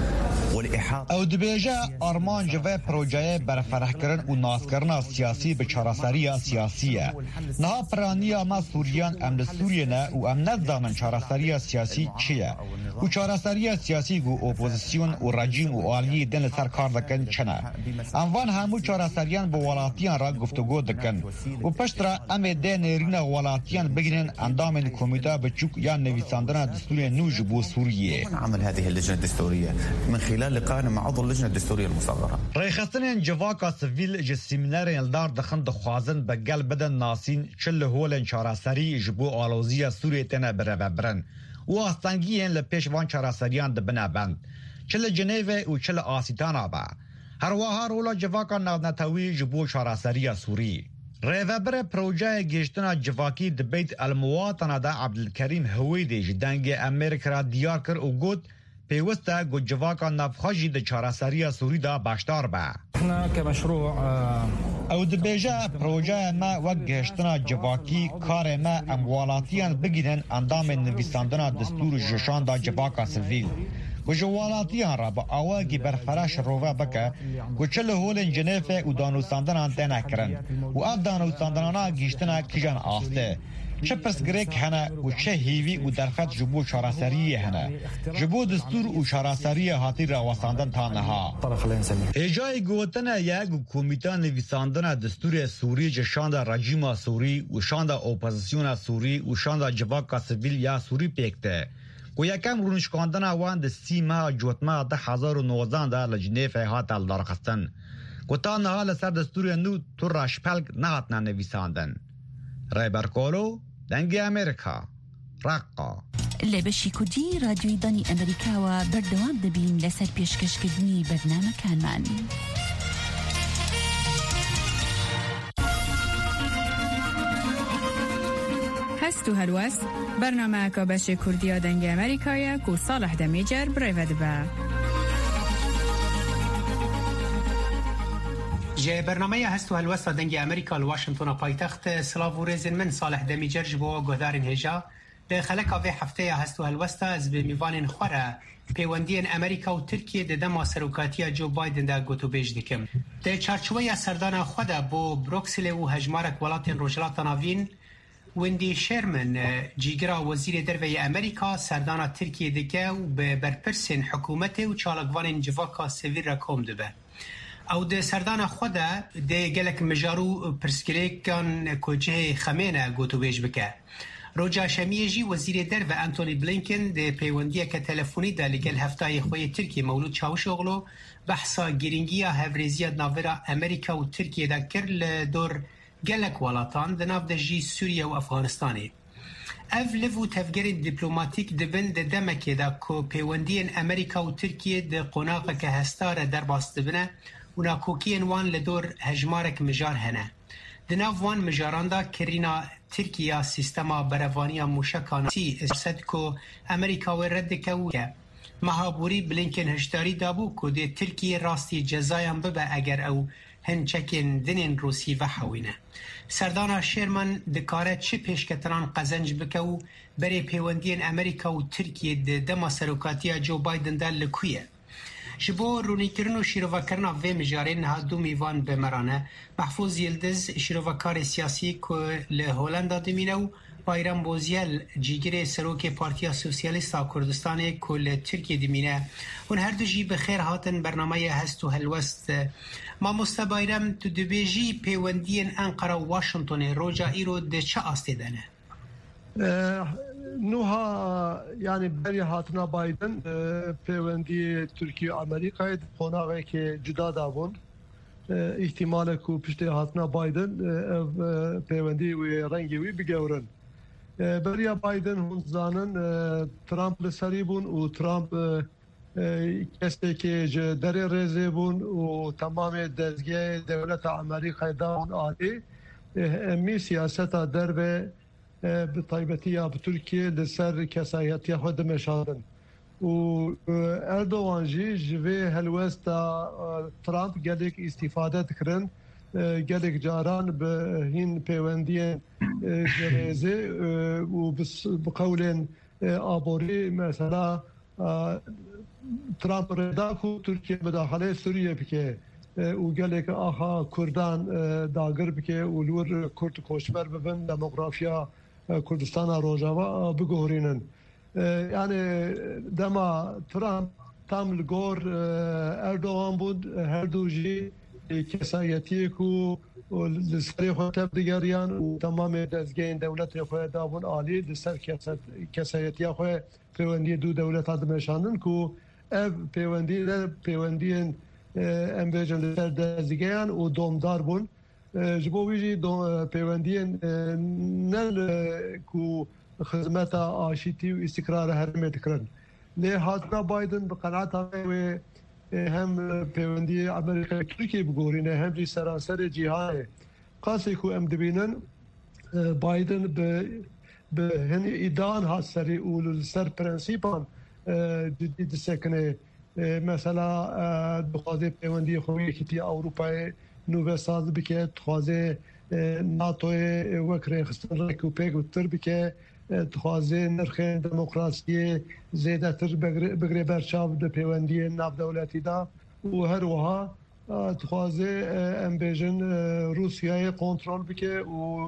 او دبیجه آرمان جوه پروژه برفرح کرن و ناس کرن سیاسی به چارسری سیاسیه نها پرانیا ما سوریان ام لسوریه نه و ام نزدانن چارسری سیاسی چیه و چارسری سیاسی گو اپوزیسیون و رژیم و آلی دن لسر کار دکن چنه اموان همو چارسریان به ولاتیان را گفتگو دکن و پشت را ام ده نیرین ولاتیان بگیرن اندام کمیته بچوک یا نویساندن دستور نوج بو سوریه عمل هذه اللجنة الدستورية من خلال لقائنا مع عضو اللجنة الدستورية المصغرة. ريخستن جواكا سيفيل جسيمينارين الدار دخن دخوازن بقل بدن ناسين چل هولن چاراسري جبو آلوزية سورية تنا برابرن و آستانگيين لپیشوان چاراسريان دبنا بند چل جنيوه و چل آسيتانا با هر واها رولا جواكا نغنتاوي جبو چاراسرية سوري ریوبر پروژه گشتنا جواکی دبیت المواطنه دا عبدالکریم هویدی جدنگ امریکا را دیار کر و گود پیوسته گو جواکا نفخاجی د چارسری سوری دا باشدار با احنا كمشروع او دبیجه پروژه ما و گشتنا جواکی کار ما اموالاتیان بگیرن اندام نویساندن دستور جشان دا جواکا سویل و جوالاتیان را با آواگی برفرش روه بکه و چل هولن جنیفه و دانوستاندن انتنه کرن و اف دانوستاندنانا گیشتنه کجان آسته چه پرسگریک هنه و چه هیوی و درخط جبو چاراسری هنه جبو دستور و چاراسری هاتی را واساندن تانها ایجای گوتنه یک کمیته نویساندن دستور سوری جشانده رژیم سوری و شانده اپوزیسیون سوری و شانده جواکا سیویل یا سوری پیکته و یکم رونشکاندن وان د سیما جوتما د هزار و نوزده ده لجنیف هات الدارخستن و تا نهال سر دستور نو تو راشپلگ نهات نویساندن رایبر کولو دنگی امریکا رقا لبشی کردی رادیوی دانی امریکا و بردوام دبین لسر پیشکشکردنی برنامه کانمان هست و هلوست برنامه که بشه کردی دنگ امریکایی که صالح دمیجر برای با جه برنامه هست و هلوست دنگ امریکا لواشنطن پایتخت سلاو و رزن من صالح دمیجر جبو گهدارین هجا ده خلق آوه هفته هست و هلوست از به میوان خوره پیوندین امریکا و ترکیه ده دما سروکاتی جو بایدن ده گوتو بیج دکم ده چارچوه سردان خوده بو بروکسل و هجمارک ولاتین روجلات ناوین وندی شرمن جیگرا وزیر دروی امریکا سردان ترکیه دکه و به برپرسین حکومت و چالقوان جواکا سویر را کم دبه او ده سردان خوده ده گلک مجارو پرسکریکان کجه خمینه گوتو بیج بکه روجا شمیجی وزیر درو انتونی بلینکن ده پیوندیه که تلفونی ده لگل هفتای خوی ترکیه مولود چاوش اغلو بحثا گرینگیه هفریزیه ناورا امریکا و ترکیه ده کر لدور گلک ولاتان ده ناو ده جی سوریه و افغانستانی اف لفو تفگیر دیپلوماتیک دبن ده دمکه ده که پیوندین امریکا و ترکیه ده قناقه که هستاره در باست بنه و ناکوکین وان لدور هجمارک مجار هنه ده ناو وان مجاران ده کرینا ترکیه سیستما بروانی موشکان سی اسد که امریکا و رد که مهابوری بلینکن هشتاری دابو که ده ترکیه راستی جزایم ببه اگر او هنچکین دنین روسی و حوینه سردانا شیرمن دکاره چه پیشکتران قزنج بکو بری پیوندین امریکا و ترکیه ده دما سروکاتی جو بایدن ده لکویه جبو رونیکرن و شیروکرنا و مجارین ها دو میوان بمرانه محفوظ یلدز شیروکار سیاسی که لهولندا دمینه و بایرام بوزیل جیگر سروک پارتیا سوسیالیستا کردستان که لترکیه دمینه اون هر دو جی بخیر هاتن برنامه هست و هلوست ما مستبایرم تو دبیجی پیوندین انقره و واشنطن روجا ایرو ده چه آسته دنه؟ نوها يعني بري هاتنا بايدن پیوندی ترکیه و امریکای قناقه که جدا دابون احتمال که پشت هاتنا بايدن پیوندی و رنگی وی بگورن بري بايدن هون زانن ترامپ لسری بون و ترامپ کسی که در رزه بون و تمام دزگه دولت امریکای داون آلی امی سیاست در به بطيبتية بتركيا لسر كسايتيا خود مشارن و اردوغان جي جوي هلوستا ترامب قالك استفادة كرن قالك جاران بهين بيوندين جريزي و بقولين آبوري مثلا ترامب رداكو تركيا بداخله سوريا بكي و قالك آخا كردان داگر بكي و لور كرد كوشبر ببن دموغرافيا کردستان روجاوا بگورینن یعنی دما ترامپ تام لگور اردوغان بود هر دو جی کسایتی کو لسری خود تبدیگریان و تمام دزگین دولت خود دابون عالی لسر کسایتی خود پیوندی دو دولت دمشانن کو اف پیوندی در پیوندی امبیجن لسر دزگیان و دومدار بون جبویجی دو پیوندین نل کو خدمت آشتی و استقرار هرمه تکرن لی هاتنا بایدن بقناعت و هم پیوندی امریکا ترکیه بگورینه هم جی سراسر جهان قاسی کو ام دبینن بایدن به به هنی ایدان ها سری اول سر پرنسیپان جدید سکنه مثلا بخواد پیوندی خوی کتی اروپای نوبه ساز بکه تخوازه ناتو وکره خستن رکو پیگ و تر بکه تخوازه نرخ دموکراسی زیده تر بگره برچاو ده پیوندی ناف دولتی دا و هر وها تخوازه امبیجن روسیای کنترل بکه و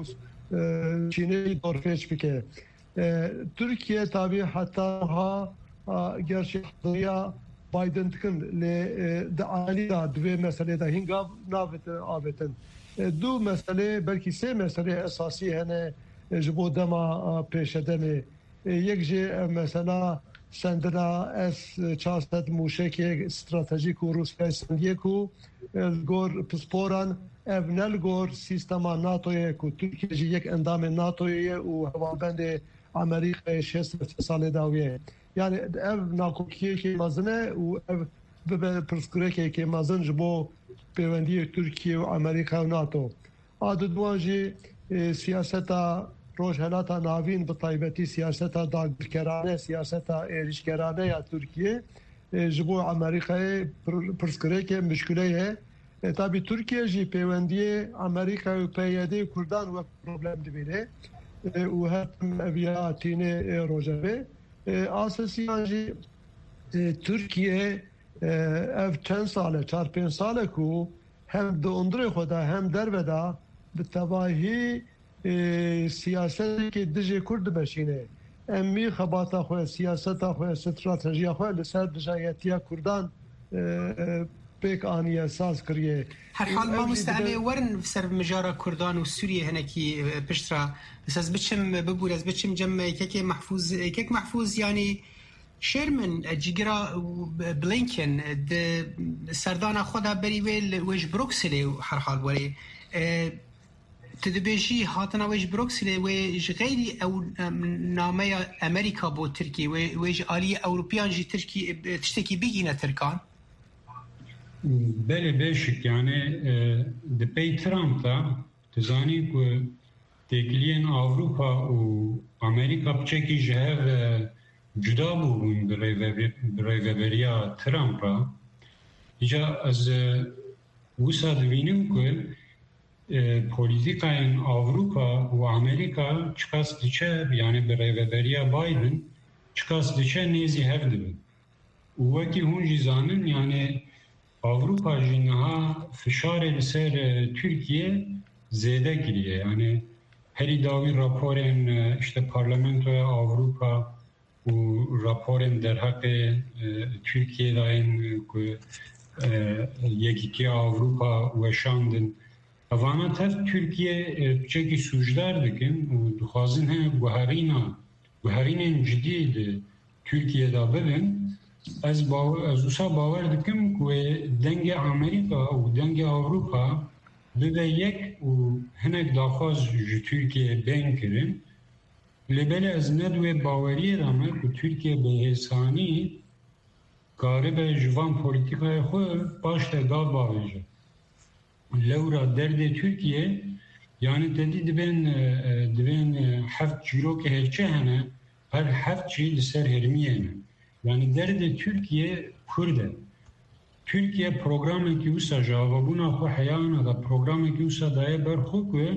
چینه دورفیش بکه ترکیه تابع حتی ها گرچه حضوریا بایدن تکن لعالی دا دوی مسئله دا هنگاب نابت آبتن دو مسئله بلکی سه مسئله اساسی هنه جبو دما پیشدنه یک جه مسئله سندنا اس چهارصد موشک استراتژیک و روسیه سندیکو گور پسپوران اونل گور سیستما ناتوی کو ترکیه جی یک اندام ناتوی و هوابند امریکا شصت سال داویه یعنی اف ناکوکیه که مزنه و اف به پرسکره که مزن جبو پیوندی ترکیه و امریکا و ناتو آد دوانجی سیاستا روشهلاتا ناوین به طایبتی سیاستا داگرکرانه سیاستا ایریشکرانه یا ترکیه جبو امریکا پرسکره که مشکله ہے تابی ترکیه جی پیوندی امریکا و پیاده کردان و پروبلم دبیره و هم اویاتین روجبه اساسی جی ترکیه اف چند ساله چهار پنج ساله کو هم دو اندر خدا هم در ودا به تباهی سیاست که دژ کرد بشینه امی خباتا خو سیاست خو استراتژی خو لسر دژایتیا کردان پیک آنی اساس کریه هر حال ما مستعمل ورن سر مجارا کردان و سوریه هنکی پشترا اساس بچم ببور از بچم جمع یک محفوظ یک محفوظ یعنی شرمن جیگرا بلینکن د سردان خدا بری ویل ویج بروکسلی هر حال وری تدبیجی هاتنا ویج بروکسلی ویج غیری او نامه امریکا بو ترکی ویج آلی اوروپیان جی ترکی تشتکی بگینه ترکان بله بشک یعنی د پی ترامپ تا تزانی که تکلین آوروپا و امریکا بچکی جهر جدا بودن برایوبریا ترامپ را ایجا از وسا دوینیم که پولیتیکای آوروپا و امریکا چکاس دیچه یعنی برایوبریا بایدن چکاس دیچه نیزی هفته بود و وکی هون جیزانن یعنی Avrupa jinaha fişarê ser Türkiye zêde kiriye yani herî dawî raporên işte Parlamentoya Avrupa û raporên derheqê Türkiye dayên ku yekîtiya Avrupa weşandin evana tev Türkiye çekî sûcdar dikin û dixwazin hene guherîna guherînên cidî di Türkiye'da bibin از باور از اوسا باور دکم که دنگ امریکا و دنگ اروپا به یک و هنگ داخواز جو ترکیه بین کرن لبل از ندوه باوری دامه که ترکیه به حسانی قارب جوان پولیتیکای خود باشته داد باویجه لورا درد ترکیه یعنی تدید دبین دبین هفت جیرو که هرچه هنه هر هفت چی لسر هرمیه هنه yani derdi Türkiye Kürde. Türkiye programı ki usa javabuna xo hayana da programı ki usa daye berxuk ve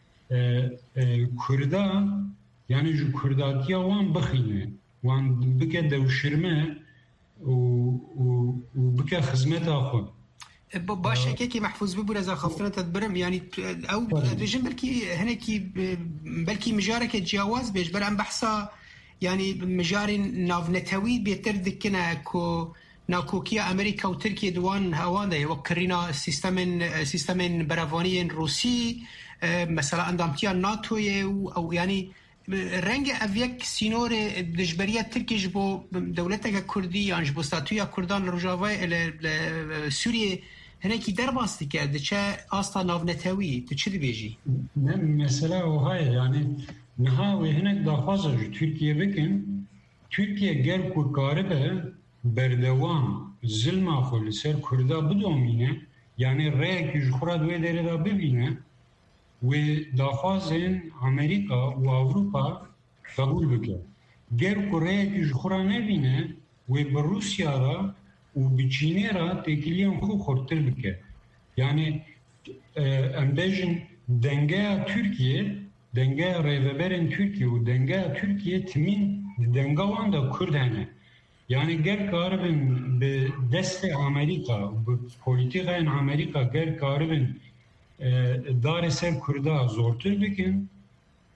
Kürda yani ju Kürdatiya wan bixine wan bike devşirme و bike xizmeta xo باشه که محفوظ ببور از خاطرات تدبرم یعنی او رجم بلکی هنکی بلکی مجارك جواز بيش برام بحثا يعني مجاري نافنتوي بيتر دكنا كو ناكوكيا امريكا وتركيا دوان هوان ده وكرينا سيستمن سيستمن برافونيين روسي مثلا اندامتيا ناتو او يعني رنگ افيك سينور دجبريه تركيا جبو دولتك كردي يعني جبو ستاتويا كردان روجاوا سوريا هناكي درباستي كده چه اصلا نافنتوي تشي بيجي مثلا وهاي يعني نهاوی هنگ داخوازه جو ترکیه بکن ترکیه گر که کاربه بردوام ظلم آخو لسر کرده بدومینه یعنی رای که جخورا دوی داره دا ببینه و داخوازن امریکا و اروپا قبول بکن گر که رای که جخورا نبینه و بر روسیا را و بچینه را تکلیم خو خورتر بکن یعنی امبیجن دنگه ترکیه denge revberin Türkiye u denge Türkiye timin denge wanda Kurd hene yani ger karibin be deste Amerika bu politikayın Amerika ger karibin dar ser Kurda zortur bikin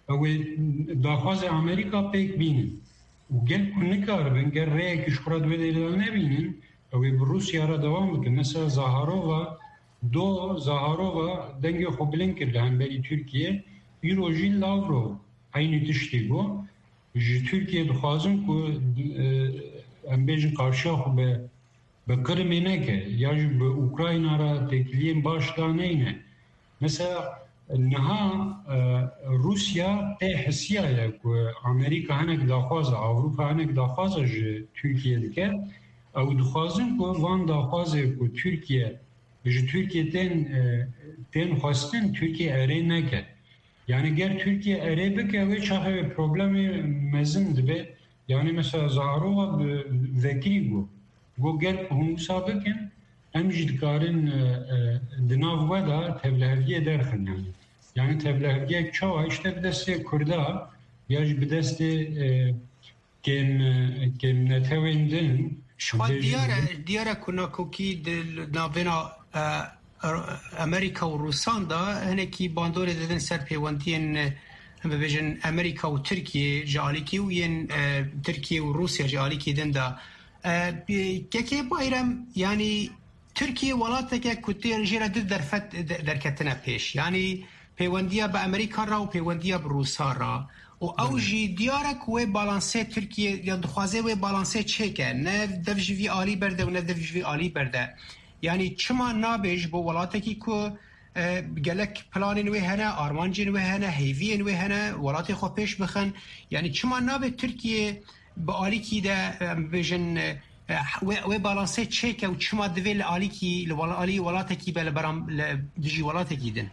او داخواز امریکا پیک بینن و گل کنکار بن گل ریه کشورات ویدیل نبینن او روسیا را دوام بکن مثلا زاهارووا دو زاهارووا دنگ خوبلن کرده هم بری ترکیه ایروژین لاورو aynı tişti bu. Türkiye dixwazin ku em bêjin qarşiya xwe bi bi Qrimê neke ya jî bi Ukrayna ra têkiliyên baş da neyne. Mesela niha Rusya tê hisiya ye ku Amerîka hinek daxwaza, Avrupa hinek daxwaza ji Türkiye dike. Ew dixwazin ku van daxwazê ku Türkiye ji Türkiye tên tên xwestin Türkiye erê neke. Yani ger Türkiye Erebike ve çahe problemi mezin dibe. Yani mesela Zaharova vekili bu. Bu ger humusabikin em jidkarin dinav veda tevlihevgiye derxin yani. Yani tevlihevgiye çava işte bir deste Kurda ya bir deste kem kem netevindin. Şuan diyara diyara kunakoki de navena Amerika و روسان دا هنکی باندور دادن سر پیوندین ببیجن امریکا و ترکیه جالیکی و ین ترکیه و روسیا جالیکی دن دا که بایرم یعنی ترکیه ولاته که کتیر جیره دو درفت درکتنه پیش یعنی پیوندیا با امریکا را و پیوندیا با روسا را و او جی دیاره که وی بالانسه ترکیه یا دخوازه وی بالانسه چه که نه دفجوی آلی برده و نه دفجوی آلی برده یعنی چما نابج بو ولاتکی کو گلک پلانین و هنه آرمانجین و هنه هیوین و هنه ولاتی خو پیش بخن یعنی چما نابه ترکیه با آلیکی ده بجن و بالانسه چه که و چما دوی لآلیکی لآلی ولاتکی بل برام دجی ولاتکی دن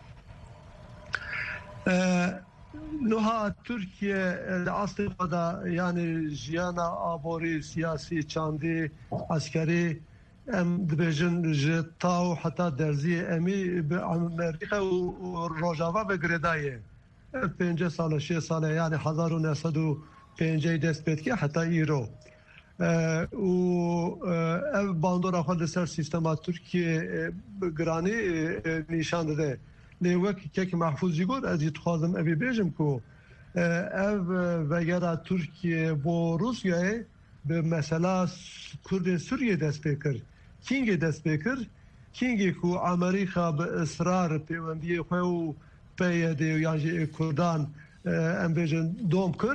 نوها ترکیه اصل خدا یعنی جیانا آبوری سیاسی چاندی عسکری ام دبیجن جتا و حتی درزی امی به امریکا و روجاوا به گردایه پنج سال شش سال یعنی هزار و نهصد و پنجاه دست بید که حتی ایرو و اف باندورا خود سر سیستم ترکیه گرانی نشان داده لیوک که محفوظی گود از یتخوازم ابی بیجم کو اف وگرا ترکیه با روسیه به مثلا کرد سوریه دست بکر کینگ دست بکر کینگی کو امریکا به اصرار پیوندی خو پیاده یعنی کردان ام بیجن دوم کر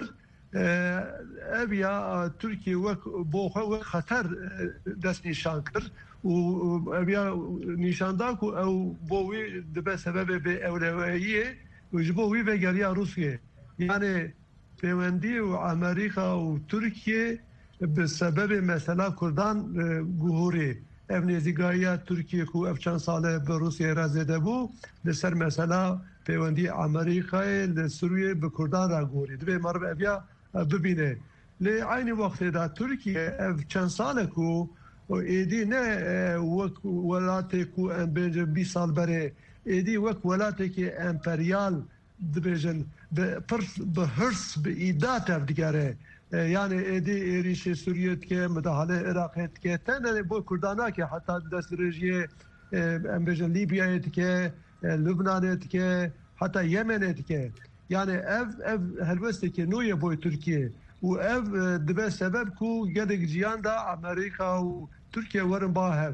ابیا ترکیه و بو خو خطر دست نشان کر و ابیا نشان دا کو او بوی به سبب به اولویه و جبوی به گریا روسیه یعنی پیوندی و امریکا و ترکیه به سبب مثلا کردان گوهری اف نزیگایی ترکیه کو اف چند ساله به روسیه رزیده بو لسر مثلا پیوندی امریکای لسوریه به کردان را گوهری دوی مرب افیا ببینه لی عین وقت دا ترکیه اف چند ساله کو ایدی نه وک ولاتی کو ام بینج بی سال بره ایدی وک ولاتی که امپریال دبیجن به هرس به ایدات اف دیگره yani edi erişe Suriye'de ki müdahale Irak'ta ki tane bu Kurdana ki hatta dest rejiye embejin Libya'da ki Lübnan'da ki hatta Yemen'de ki yani ev ev helbeste ki noye boy Türkiye و ev dibe sebep ku gelek cihan da Amerika و Türkiye varın bahev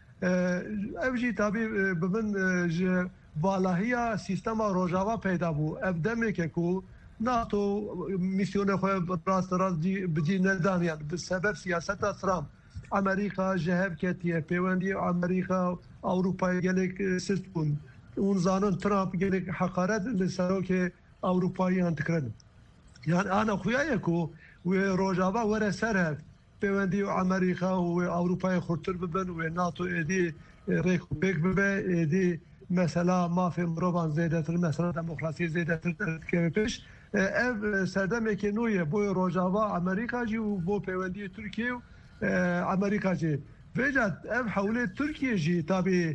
ev jî tabi bibin ji valahiya sistema rojava peyda bu ev demek ku NATO misyonu xwe rast rast bicî nedan yani bi sebep siyaseta Trump Amerika ji hev ketiye pêwendî Amerika Avrupa'ya gelek sist bûn û zanin Trump gelek heqaret li serokê Avrupayî dikirin yani ana xuya ku wê rojava were ser hev pêwendî Amerika û Avrupayê xurtir bibin wê NATO êdî rêk pêk bibe êdî mesela mafê mirovan zêdetir mesela demokrasiyê zêdetir dikeve pêş ev serdemeke noye bo rojava Amerika jî û bo pêwendiyê Tirkiye û Amerika jî vêca ev hewlê Tirkiye jî tabî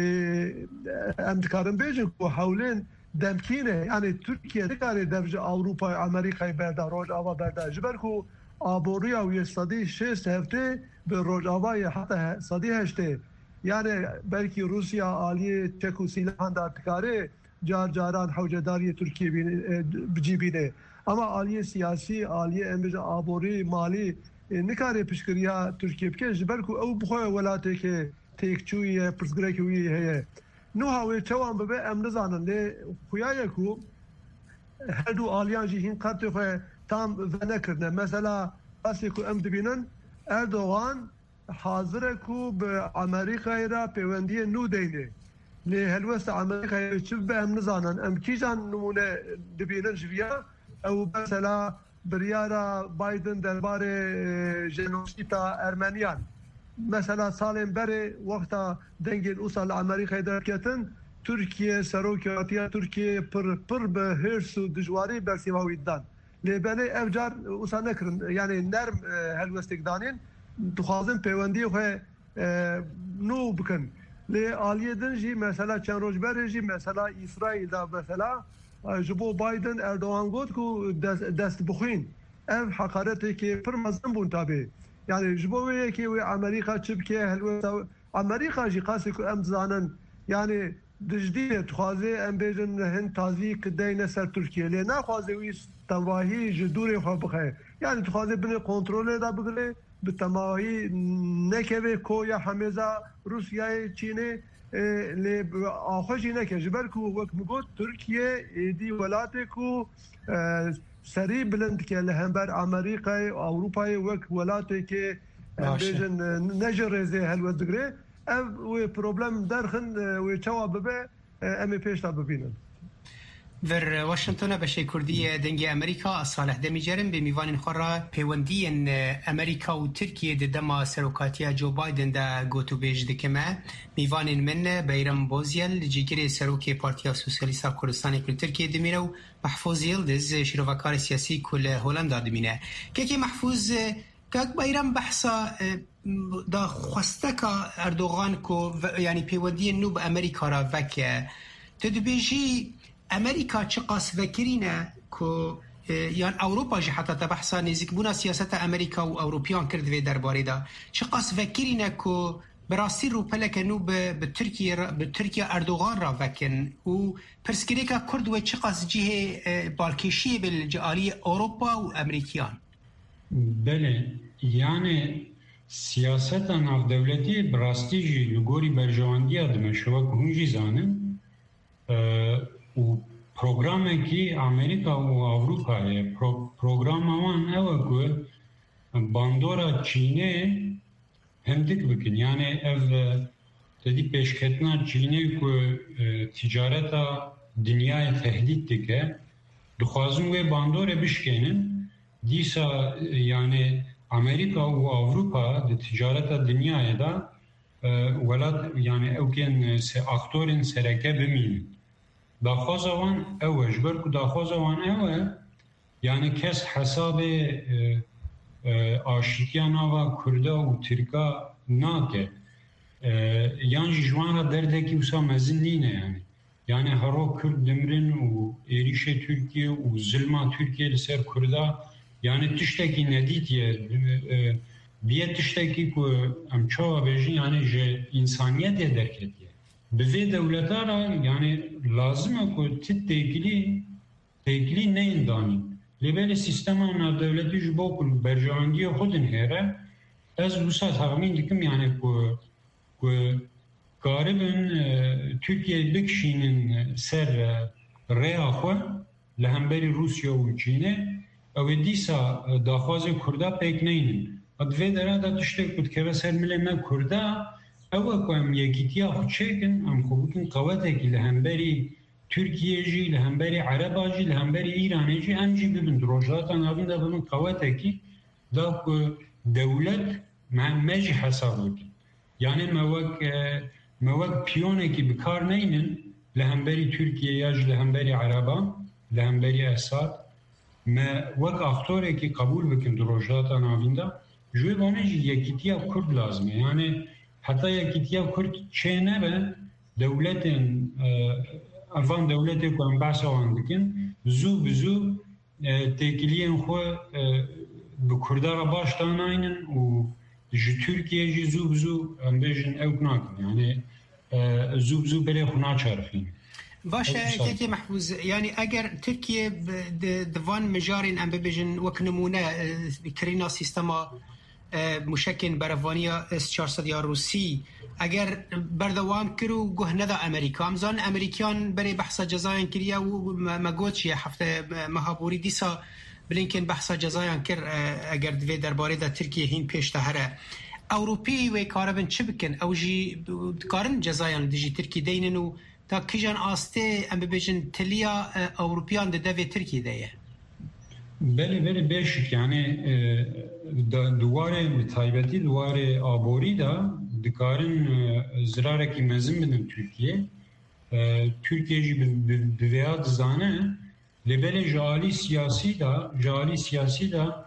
em dikarin bêjin ku hewlên demkîne yani Tirkiye dikare dev ji Awropa Amerîkayê berda rojava berda ji ber ku aboriya wê sedî şêst heftê bi rojavayê heta sedî heştê yani belki Rusya aliyê çek û silahan da dikare جار جاران حوجداری ترکیه بجیبینه اما آلیه سیاسی آلیه امروز آبوری مالی نکاره پشکریا ترکیه بکه جبر کو او بخواه ولاته که تیکچوی پرسگرکوی هیه نو هاوی چوان ببه ام نزانن لی خویای کو هدو آلیان جی هین قرطی خواه تام ونه کرنه مثلا باسی کو ام دبینن اردوغان حاضر کو به امریکای را پیوندی نو دینه لی هلوست امریکای چه به ام نزانن ام کیجان نمونه دبینن جویا او مثلا بریارا بایدن درباره جنوسیتا ارمنیان مثلا سالم بره وقتا دنگل اوسال امریکای درکتن ترکیه سروکیاتیا ترکیه پر پر به هرس و دجواری برسیماوی دان لبنه افجار اوسا نکرن یعنی نرم هلوستک دانین دخوازن پیوندی خواه نو بکن لی آلیه دنجی مثلا چند روز بره جی مثلا اسرائیل دا مثلا جبو بایدن اردوان گود کو دست بخوین اف حقارتی که پر مزن بون تابه یعنی جبوه که وی امریکا چپ که هلوستا امریکا جی قاسی که ام زانن یعنی دجدیه تخوازه ام بیجن هن تازی کدین سر ترکیه لی نخوازه وی تنواهی جدوری خواه بخواه یعنی تخوازه بینه کنترول دا بگره به تنواهی نکوه کویا همیزا روسیای چینه لی آخوشی نکه جبر که وقت مگود ترکیه ایدی ولاته که سری بلند که لهمبر امریکای اروپای وقت ولاته که بیجن نجر رزه هلوت دگره او پروبلم درخن و چوا ببه امی پیشتا ببینن در واشنطن بشه کردی دنگی امریکا صالح دمیجرم به میوان خورا پیوندی امریکا و ترکیه دما سروکاتیا جو بایدن دا گوتو بیج دکمه میوان من بیرم بوزیل جیگری سروکی پارتیا سوسیالیستا کردستان کل ترکیه دمیره و محفوظ یلدز شروفکار سیاسی کل هولندا دمینه که که محفوظ که بیرم بحثا دا خواسته که اردوغان کو یعنی پیوندی نو به امریکا را وکه تدبیجی امریکا چه قاس فکرینه که یعنی اروپا جی حتی تبحثا نزیک بونا سیاست امریکا و اروپیان کرد وی درباره دا چه قاس فکرینه که براستی رو پلک نو به ترکیه به ترکیه اردوغان را وکن و پرسکری که کرد و چه قاس جهه بالکشی بالجالی اروپا و امریکیان بله یعنی سیاست ناف دولتی براستی جی لگوری برجواندی آدمه شوک هونجی زانن و پروگرامی که امریکا و اروپا پرو پروگرام آن اوه که باندورا چینه همدیک بکن یعنی اف تدی پیشکتنا چینه که تجارت دنیای تهدید دیگه دخوازن و باندور بشکنن دیسا یعنی امریکا و اروپا د تجارت دنیای دا ولاد یعنی اوکن سه اکتورن سرکه بمین داخواز وان اوه جبر که داخواز وان اوه یعنی کس حساب آشتیانا و کرده و ترکا ناکه یعنی جوان را درده که وسا مزن نینه یعنی یعنی هرو کرد دمرن و ایریش ترکیه و ظلما ترکیه لسر کرده یعنی تشتکی ندیدیه بیه تشتکی که امچاوا بیجی یعنی جه انسانیت درکتیه به وی دولتا را یعنی لازمه که تی تیکلی تیکلی نیندانیم لیبل سیستم آن دولتی جبا کل برجاندی خودن هره از بوسا تقمین دکم یعنی که قاربن ترکیه بکشینن سر ریا خواه لهمبری روسیا و چینه او دیسا داخواز کرده پیک نینن ادوی داره دا تشتک بود که سر ملی من کرده او اکو هم یکیتیا خود چکن هم خوبکن قواته که لهمبری ترکیه جی لهمبری عربا جی لهمبری ایرانی جی هم جی ببین دروجات نابین دا ببین قواته که دا دولت مجی حساب بکن یعنی موک موک پیونه که بکار نینن لهمبری ترکیه یا جی لهمبری عربا لهمبری اساد ما وقت اختاره که قبول بکن دروجات نابین دا جوی بانه جی یکیتیا کرد لازمه یعنی حتی یکیتیا کرد چه نبه دولت افغان دولت که هم بحث آن بکن زو بزو تکیلین خو به کرده را باش داناینن و جی ترکیه جی زو بزو هم بیشن اوک ناکن یعنی زو بزو بله خونه چرخین باشه که محفوظ یعنی اگر ترکیه دوان مجارین ام ببیجن وک نمونه کرینا سیستما مشکن بروانیا اس چهارصد یا روسی اگر بردوام کرو گهنده امریکا امزان امریکان برای بحث جزایان کریا و مگوچی هفته مهابوری دیسا بلینکن بحث جزایان کر اگر دوی درباره دا ترکیه هین پیش تهره اوروپی و کاربن چه بکن او جی کارن جزایان دیجی ترکی دینن و تا کیجان آسته ام ببیجن تلیا اوروپیان ده دوی ترکی دیه بله بله بیشک یعنی دواره تایبتی دواره آبوری دا دکارن زراره کی مزم بدن ترکیه ترکیه جی دویاد زانه لبل جالی سیاسی دا جالی سیاسی دا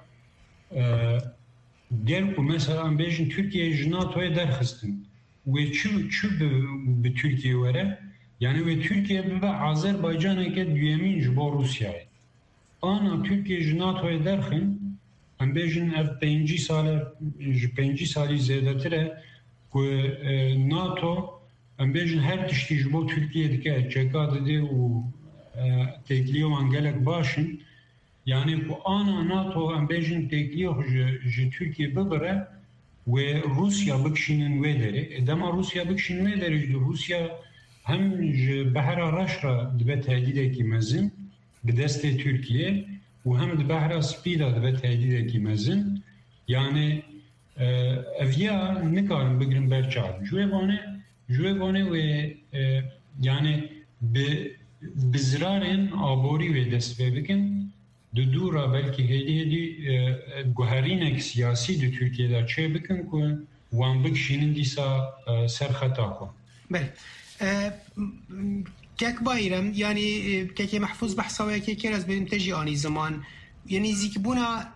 der ku mesela ambejin Türkiye NATO'ya derhastin ve çu çu be Türkiye vere yani ve Türkiye ve Azerbaycan'a ke düyemin jbo Rusya'ya ana Türkiye NATO'ya derhin ambejin ev beşinci sale beşinci sali zedatire ku NATO ambejin her tişti jbo Türkiye'deki çekadedi u tekliyo angelek başın yani bu ana NATO ambejin tekliyor je Türkiye bibere ve Rusya bikşinin vederi. Edema Rusya bikşinin vederi. Rusya hem je bahra raşra dbe tehdideki mezin bideste Türkiye ve hem de bahra spida dbe tehdideki mezin. Yani evya nikarin bigrin berçad. Jüvevane jüvevane ve yani be bizrarın abori ve destve bikin dudura belki hediye di guharinek siyasi de Türkiye'de çe bikin ku wan bikşinin disa serxata ku. Bel. Kek bayram yani kek mahfuz bahsa ve kek az benim teji ani zaman yani zikbuna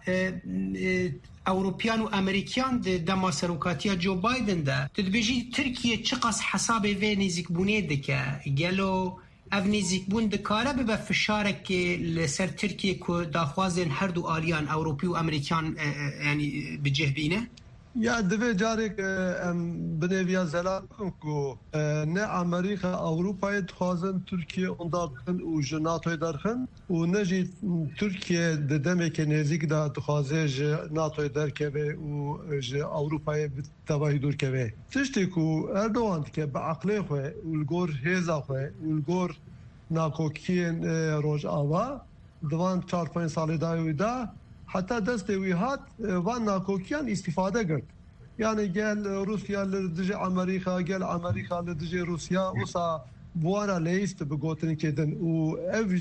Avrupiyan و Amerikan de dema serokatiya Joe Biden'da tedbiji Türkiye çıkas hesabı ve nizikbune dike gelo ev nizikbun dikare bibe fişarek لسر Türkiye ku daxwazên her du aliyan Avrupi و Amerikan yani bicehbine یا دوی جاری که بنویا زلال کو نه امریکا اروپای خوازن ترکیه انداکن و جناتوی درخن و نجی ترکیه ددمه که نزدیک دا خوازه جناتوی درکه و ج اروپای تبعی دور که تشتی کو اردوان که به عقل خو ولگور هزا خو ولگور ناکوکین روز آوا دوان چهار پنج سال دایو دا hatta deste wihat van nakokiyan istifade kırd. Yani gel Rusya lirdici Amerika, gel Amerika lirdici Rusya, osa buara leist bi gotin kedin. U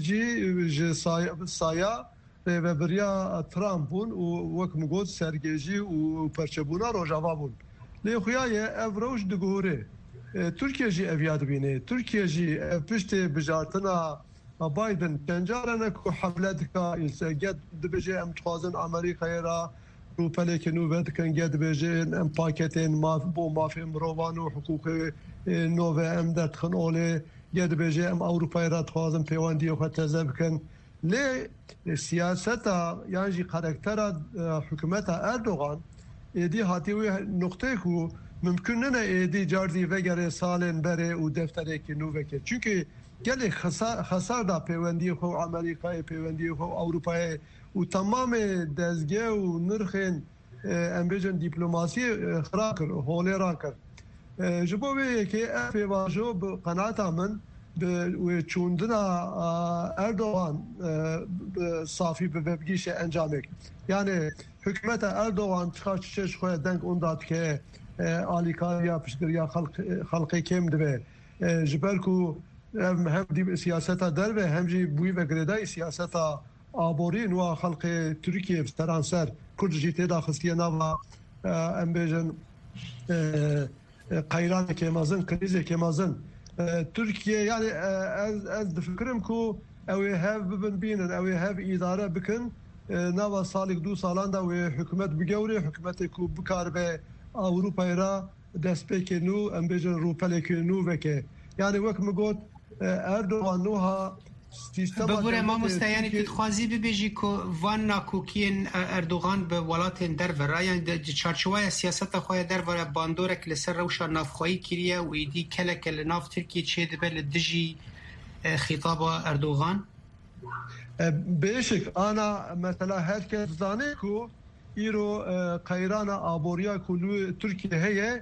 evci saya ve birya Trump'un u vek mgot sergeci u perçebuna rojava bun. Le xuyaye ev roj digore. Türkiye ji evyad bine. Türkiye ji pişte bijartına بايدن كنجارنا كو حملتك يسجد دبجي ام توازن امريكا يرا رو بلك نوفد كان جد بجي ام باكيتين ما بو ما في مروان وحقوق نوفا ام دخن اولي جد بجي ام اوروبا يرا توازن بيواندي وختزبكن لي سياستا يعني كاركتر حكومه اردوغان دي هاتي نقطه كو ممكن لنا دي جاردي وغيره سالن بره و دفترك نوفك çünkü گلی خسار خسار دا پیوندی خو امریکای پیوندی خو اروپای و تمام دزگه و نرخین امبیجن دیپلماسی خراکر هولی راکر جبوی که اف واجو قناعت من و چوندنا اردوغان صافی به بگیش انجامک یعنی حکومت اردوغان چخاش چش خوی دنگ اونداد که آلیکاریا پشتریا خلق خلقی کم دوه جبرکو هم دی سیاستا در و هم جی بوی و گردای سیاستا آبورین و خلق ترکیه بسترانسر کرد جیته داخستیه نوا ام بیجن قیران که مازن کریزه که مازن ترکیه یعنی از از فکرم کو اوی هاف ببن بینن اوی هاف اداره بکن نوا سالک دو سالان دا و حکومت بگوری حکومت کو بکار به اروپا را دست بکنو ام بیجن روپلک نو وکه یعنی وقت مگوت اردوغان نوها بگوره ما مستیانی تدخوازی ببیجی که وان ناکوکین اردوغان به ولاتین در ورا یعنی چارچوای سیاست خواهی در ورا باندورک لسر روشا نافخواهی کریه و ایدی کلک لناف ترکیه چه دبه لدجی خطاب اردوغان؟ بشك انا مثلا هالك زانيكو ايرو قيرانا ابوريا كلو تركيا هي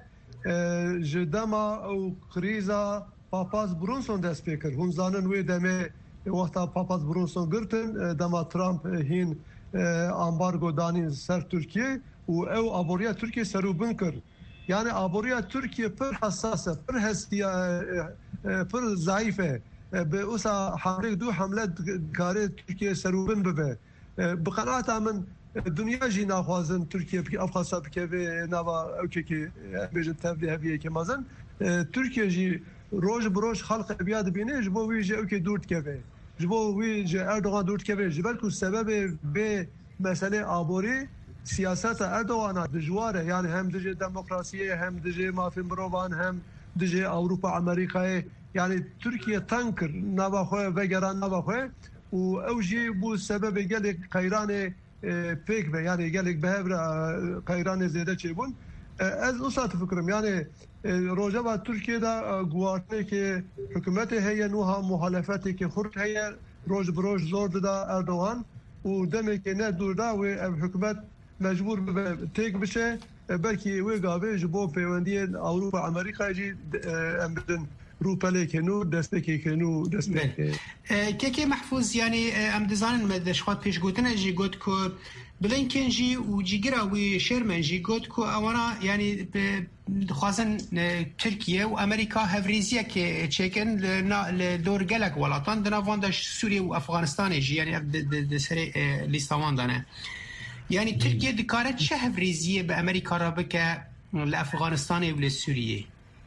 جدما او كريزا باباز برونسون دا سبيكر هم زانن وي دمه وقتا باباز برونسون گرتن دما ترامپ هين امبارگو دانين سر تركيا و او ابوريا تركيا سرو بنكر يعني ابوريا تركيا پر حساسه پر هستيا پر ضعيفه به اوسا حمله دو حمله کاری ترکیه سروبن ببه بقناعت من دنیا جی نخوازن ترکیه بکی افغانستان بکی و نوا اوکی که بیشتر تبلیغ هیه که مازن ترکیه جی روز بروز خلق بیاد بینه جبو وی جه اوکی دورت که جبو وی جه اردوغان دورت که جبل کو سبب به مسئله آبوری سیاست اردوغان دجواره يعني هم دجه دموکراسی هم دجه مافین بروان هم دجه اروپا امریکای يعني تركيا تنكر نباخوه وگران نباخوه و اوجي بو سبب گلك قيران بيك به يعني گلك بهبر قيران زياده چيبون از اصات فكرم يعني روجا تركيا دا گوارتنه که حكومت هي نوها مخالفته که خرد هي روز بروز زور دا اردوغان و دمه که نه دور دا و حكومت مجبور تيك بشه بلكي ويقابه جبو پیوندی اروپا امریکا جي امبدن روپله کنو دسته کنو دسته که که محفوظ یعنی ام دزانن مدشخوات پیش گوتن جی گوت کو بلینکن جی و جیگرا و شرمن جی گوت کو اوانا یعنی خوازن ترکیه و امریکا هفریزیه که چکن لدور گلک ولاتان دنا وانداش سوریه و افغانستان جی یعنی د سری لیستوان دانه یعنی ترکیه دکاره چه هفریزیه به امریکا را بکه لافغانستان و لسوریه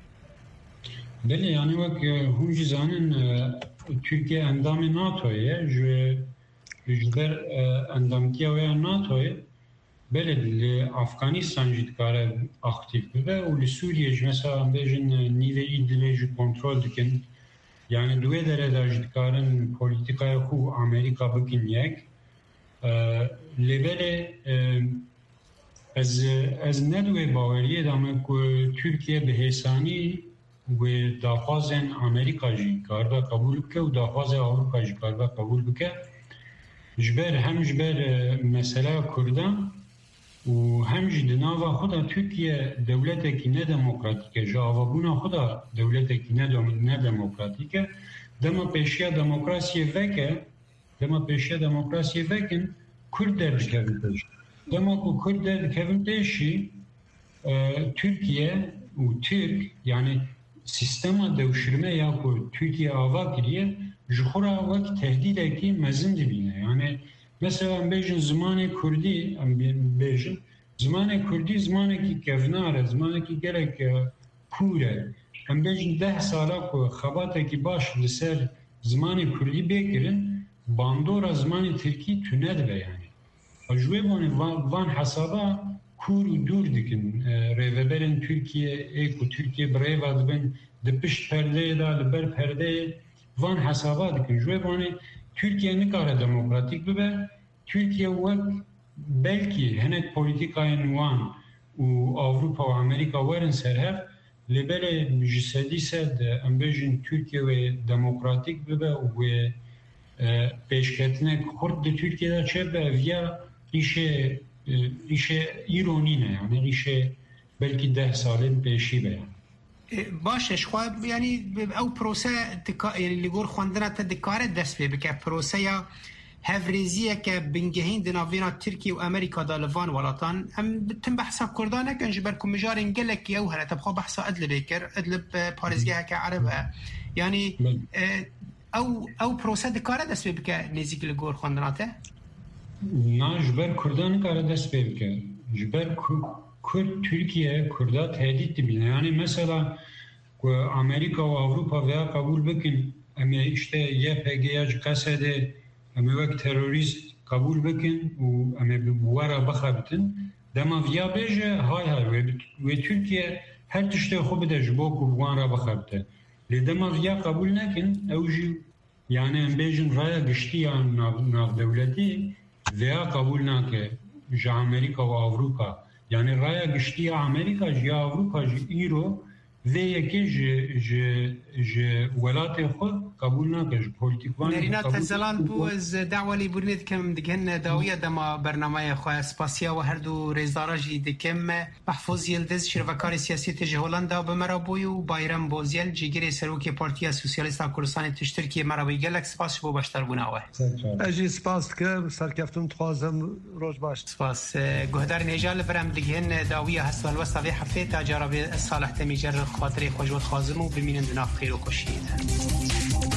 بله يعني وك هم جزانن تركيا اندام ناتويه جو جبر اندامتيا ويا ناتويه بله لافغانستان جدكاره اكتيف به و لسوريا مثلا بيجن نيفي دليج كنترول دكن يعني دوه درجه جدكارن پوليتيكا خو امريكا بكن يك لبله از از ندوه باوریه دامه که ترکیه به حسانی و داخوازن امریکا جی کاربا قبول بکه و داخواز اروپا جی کاربا قبول بکه جبر هم جبر مسئله کردان و هم جدناوا خدا ترکیه دولت کی نه دموکراتیکه جوابونا خدا دولت کی نه دموکراتیکه دما پیشیا دموکراسی وکه دما پیشیا دموکراسی وکن کرد درکویدش دما کو کرد درکویدشی ترکیه و ترک yani sistema devşirme ya ku Türkiye ava kiriye jxura vak tehdide ki mezin dibine yani mesela bejin zamanı Kurdi bejin zamanı Kurdi zamanı ki kevnare zamanı ki gerek pure em bejin ده sala ku xabata ki baş liser zamanı Kurdi bekirin bandora zamanı Türkiye tüned be yani ajwe van van hasaba kur و دور دکن ریوبرن ترکیه ایک و ترکیه برای وادبن دپشت پرده دا لبر پرده وان حسابات دکن جوی بانه ترکیه نکاره دموکراتیک ببه ترکیه وقت بلکی هنک پولیتیکای نوان و اوروپا و امریکا ورن سرهف لبر جسدی سد امبیجن ترکیه و دموکراتیک ببه و پیشکتنه خورد ده ترکیه دا چه به ویا ایشه ریشه ایرونینه یعنی ریشه بلکی ده ساله پیشی بیان باشه شخواه یعنی او پروسه یعنی لگور خوندنه تا دکاره دست بی بکه پروسه یا هفریزیه که بنگهین دناوینا ترکی و امریکا دالوان ولاتان هم تم بحثا کردانه که انجبر کمیجار انگلک یا هره تبخوا بحثا ادل بیکر ادل پارزگه که عربه یعنی او او پروسه دکاره دست بی بکه نزیک لگور خوندنه تا نه جبر کردان کار دست بکن جبر کرد ترکیه کردا تهدید بینه یعنی مثلا که امریکا و اروپا ویا قبول بکن اما işte یه پگیج قصده اما وقت تروریست قبول بکن و اما بوارا بخابتن دما ویا بیجه های های و ترکیه هر تشته خوب ده جبو که بوارا بخابته لدما ویا قبول نکن اوجی یعنی ام بیجن رای گشتی ناف دولتی ویا قبول نکه جا امریکا و اروپا یعنی رای گشتی امریکا یا اروپا ایرو و یکی ج ج ج ولات خود قبول نکش پلیتیکوان نرینا تزلان بو از دعوالی بودید کم دگن داویه دما برنامه خواه اسپاسیا و هر دو رئیسداراجی دکم محفوظ یلدز شروکار سیاسی تج هولندا به مرابوی و بایرم بوزیل جگری سروکی پارتیا سوسیالیست کردستان تشترکی مرابوی گلک سپاس بو باشتر بوناوه اجی سپاس که سرکفتم تخوازم روز باش سپاس گهدار نجال برم دگن داویه هست الوسط به هفته تجارب صالح دمیجر خاطر خوشوت خازم و ببینن دناف خیر و خوشید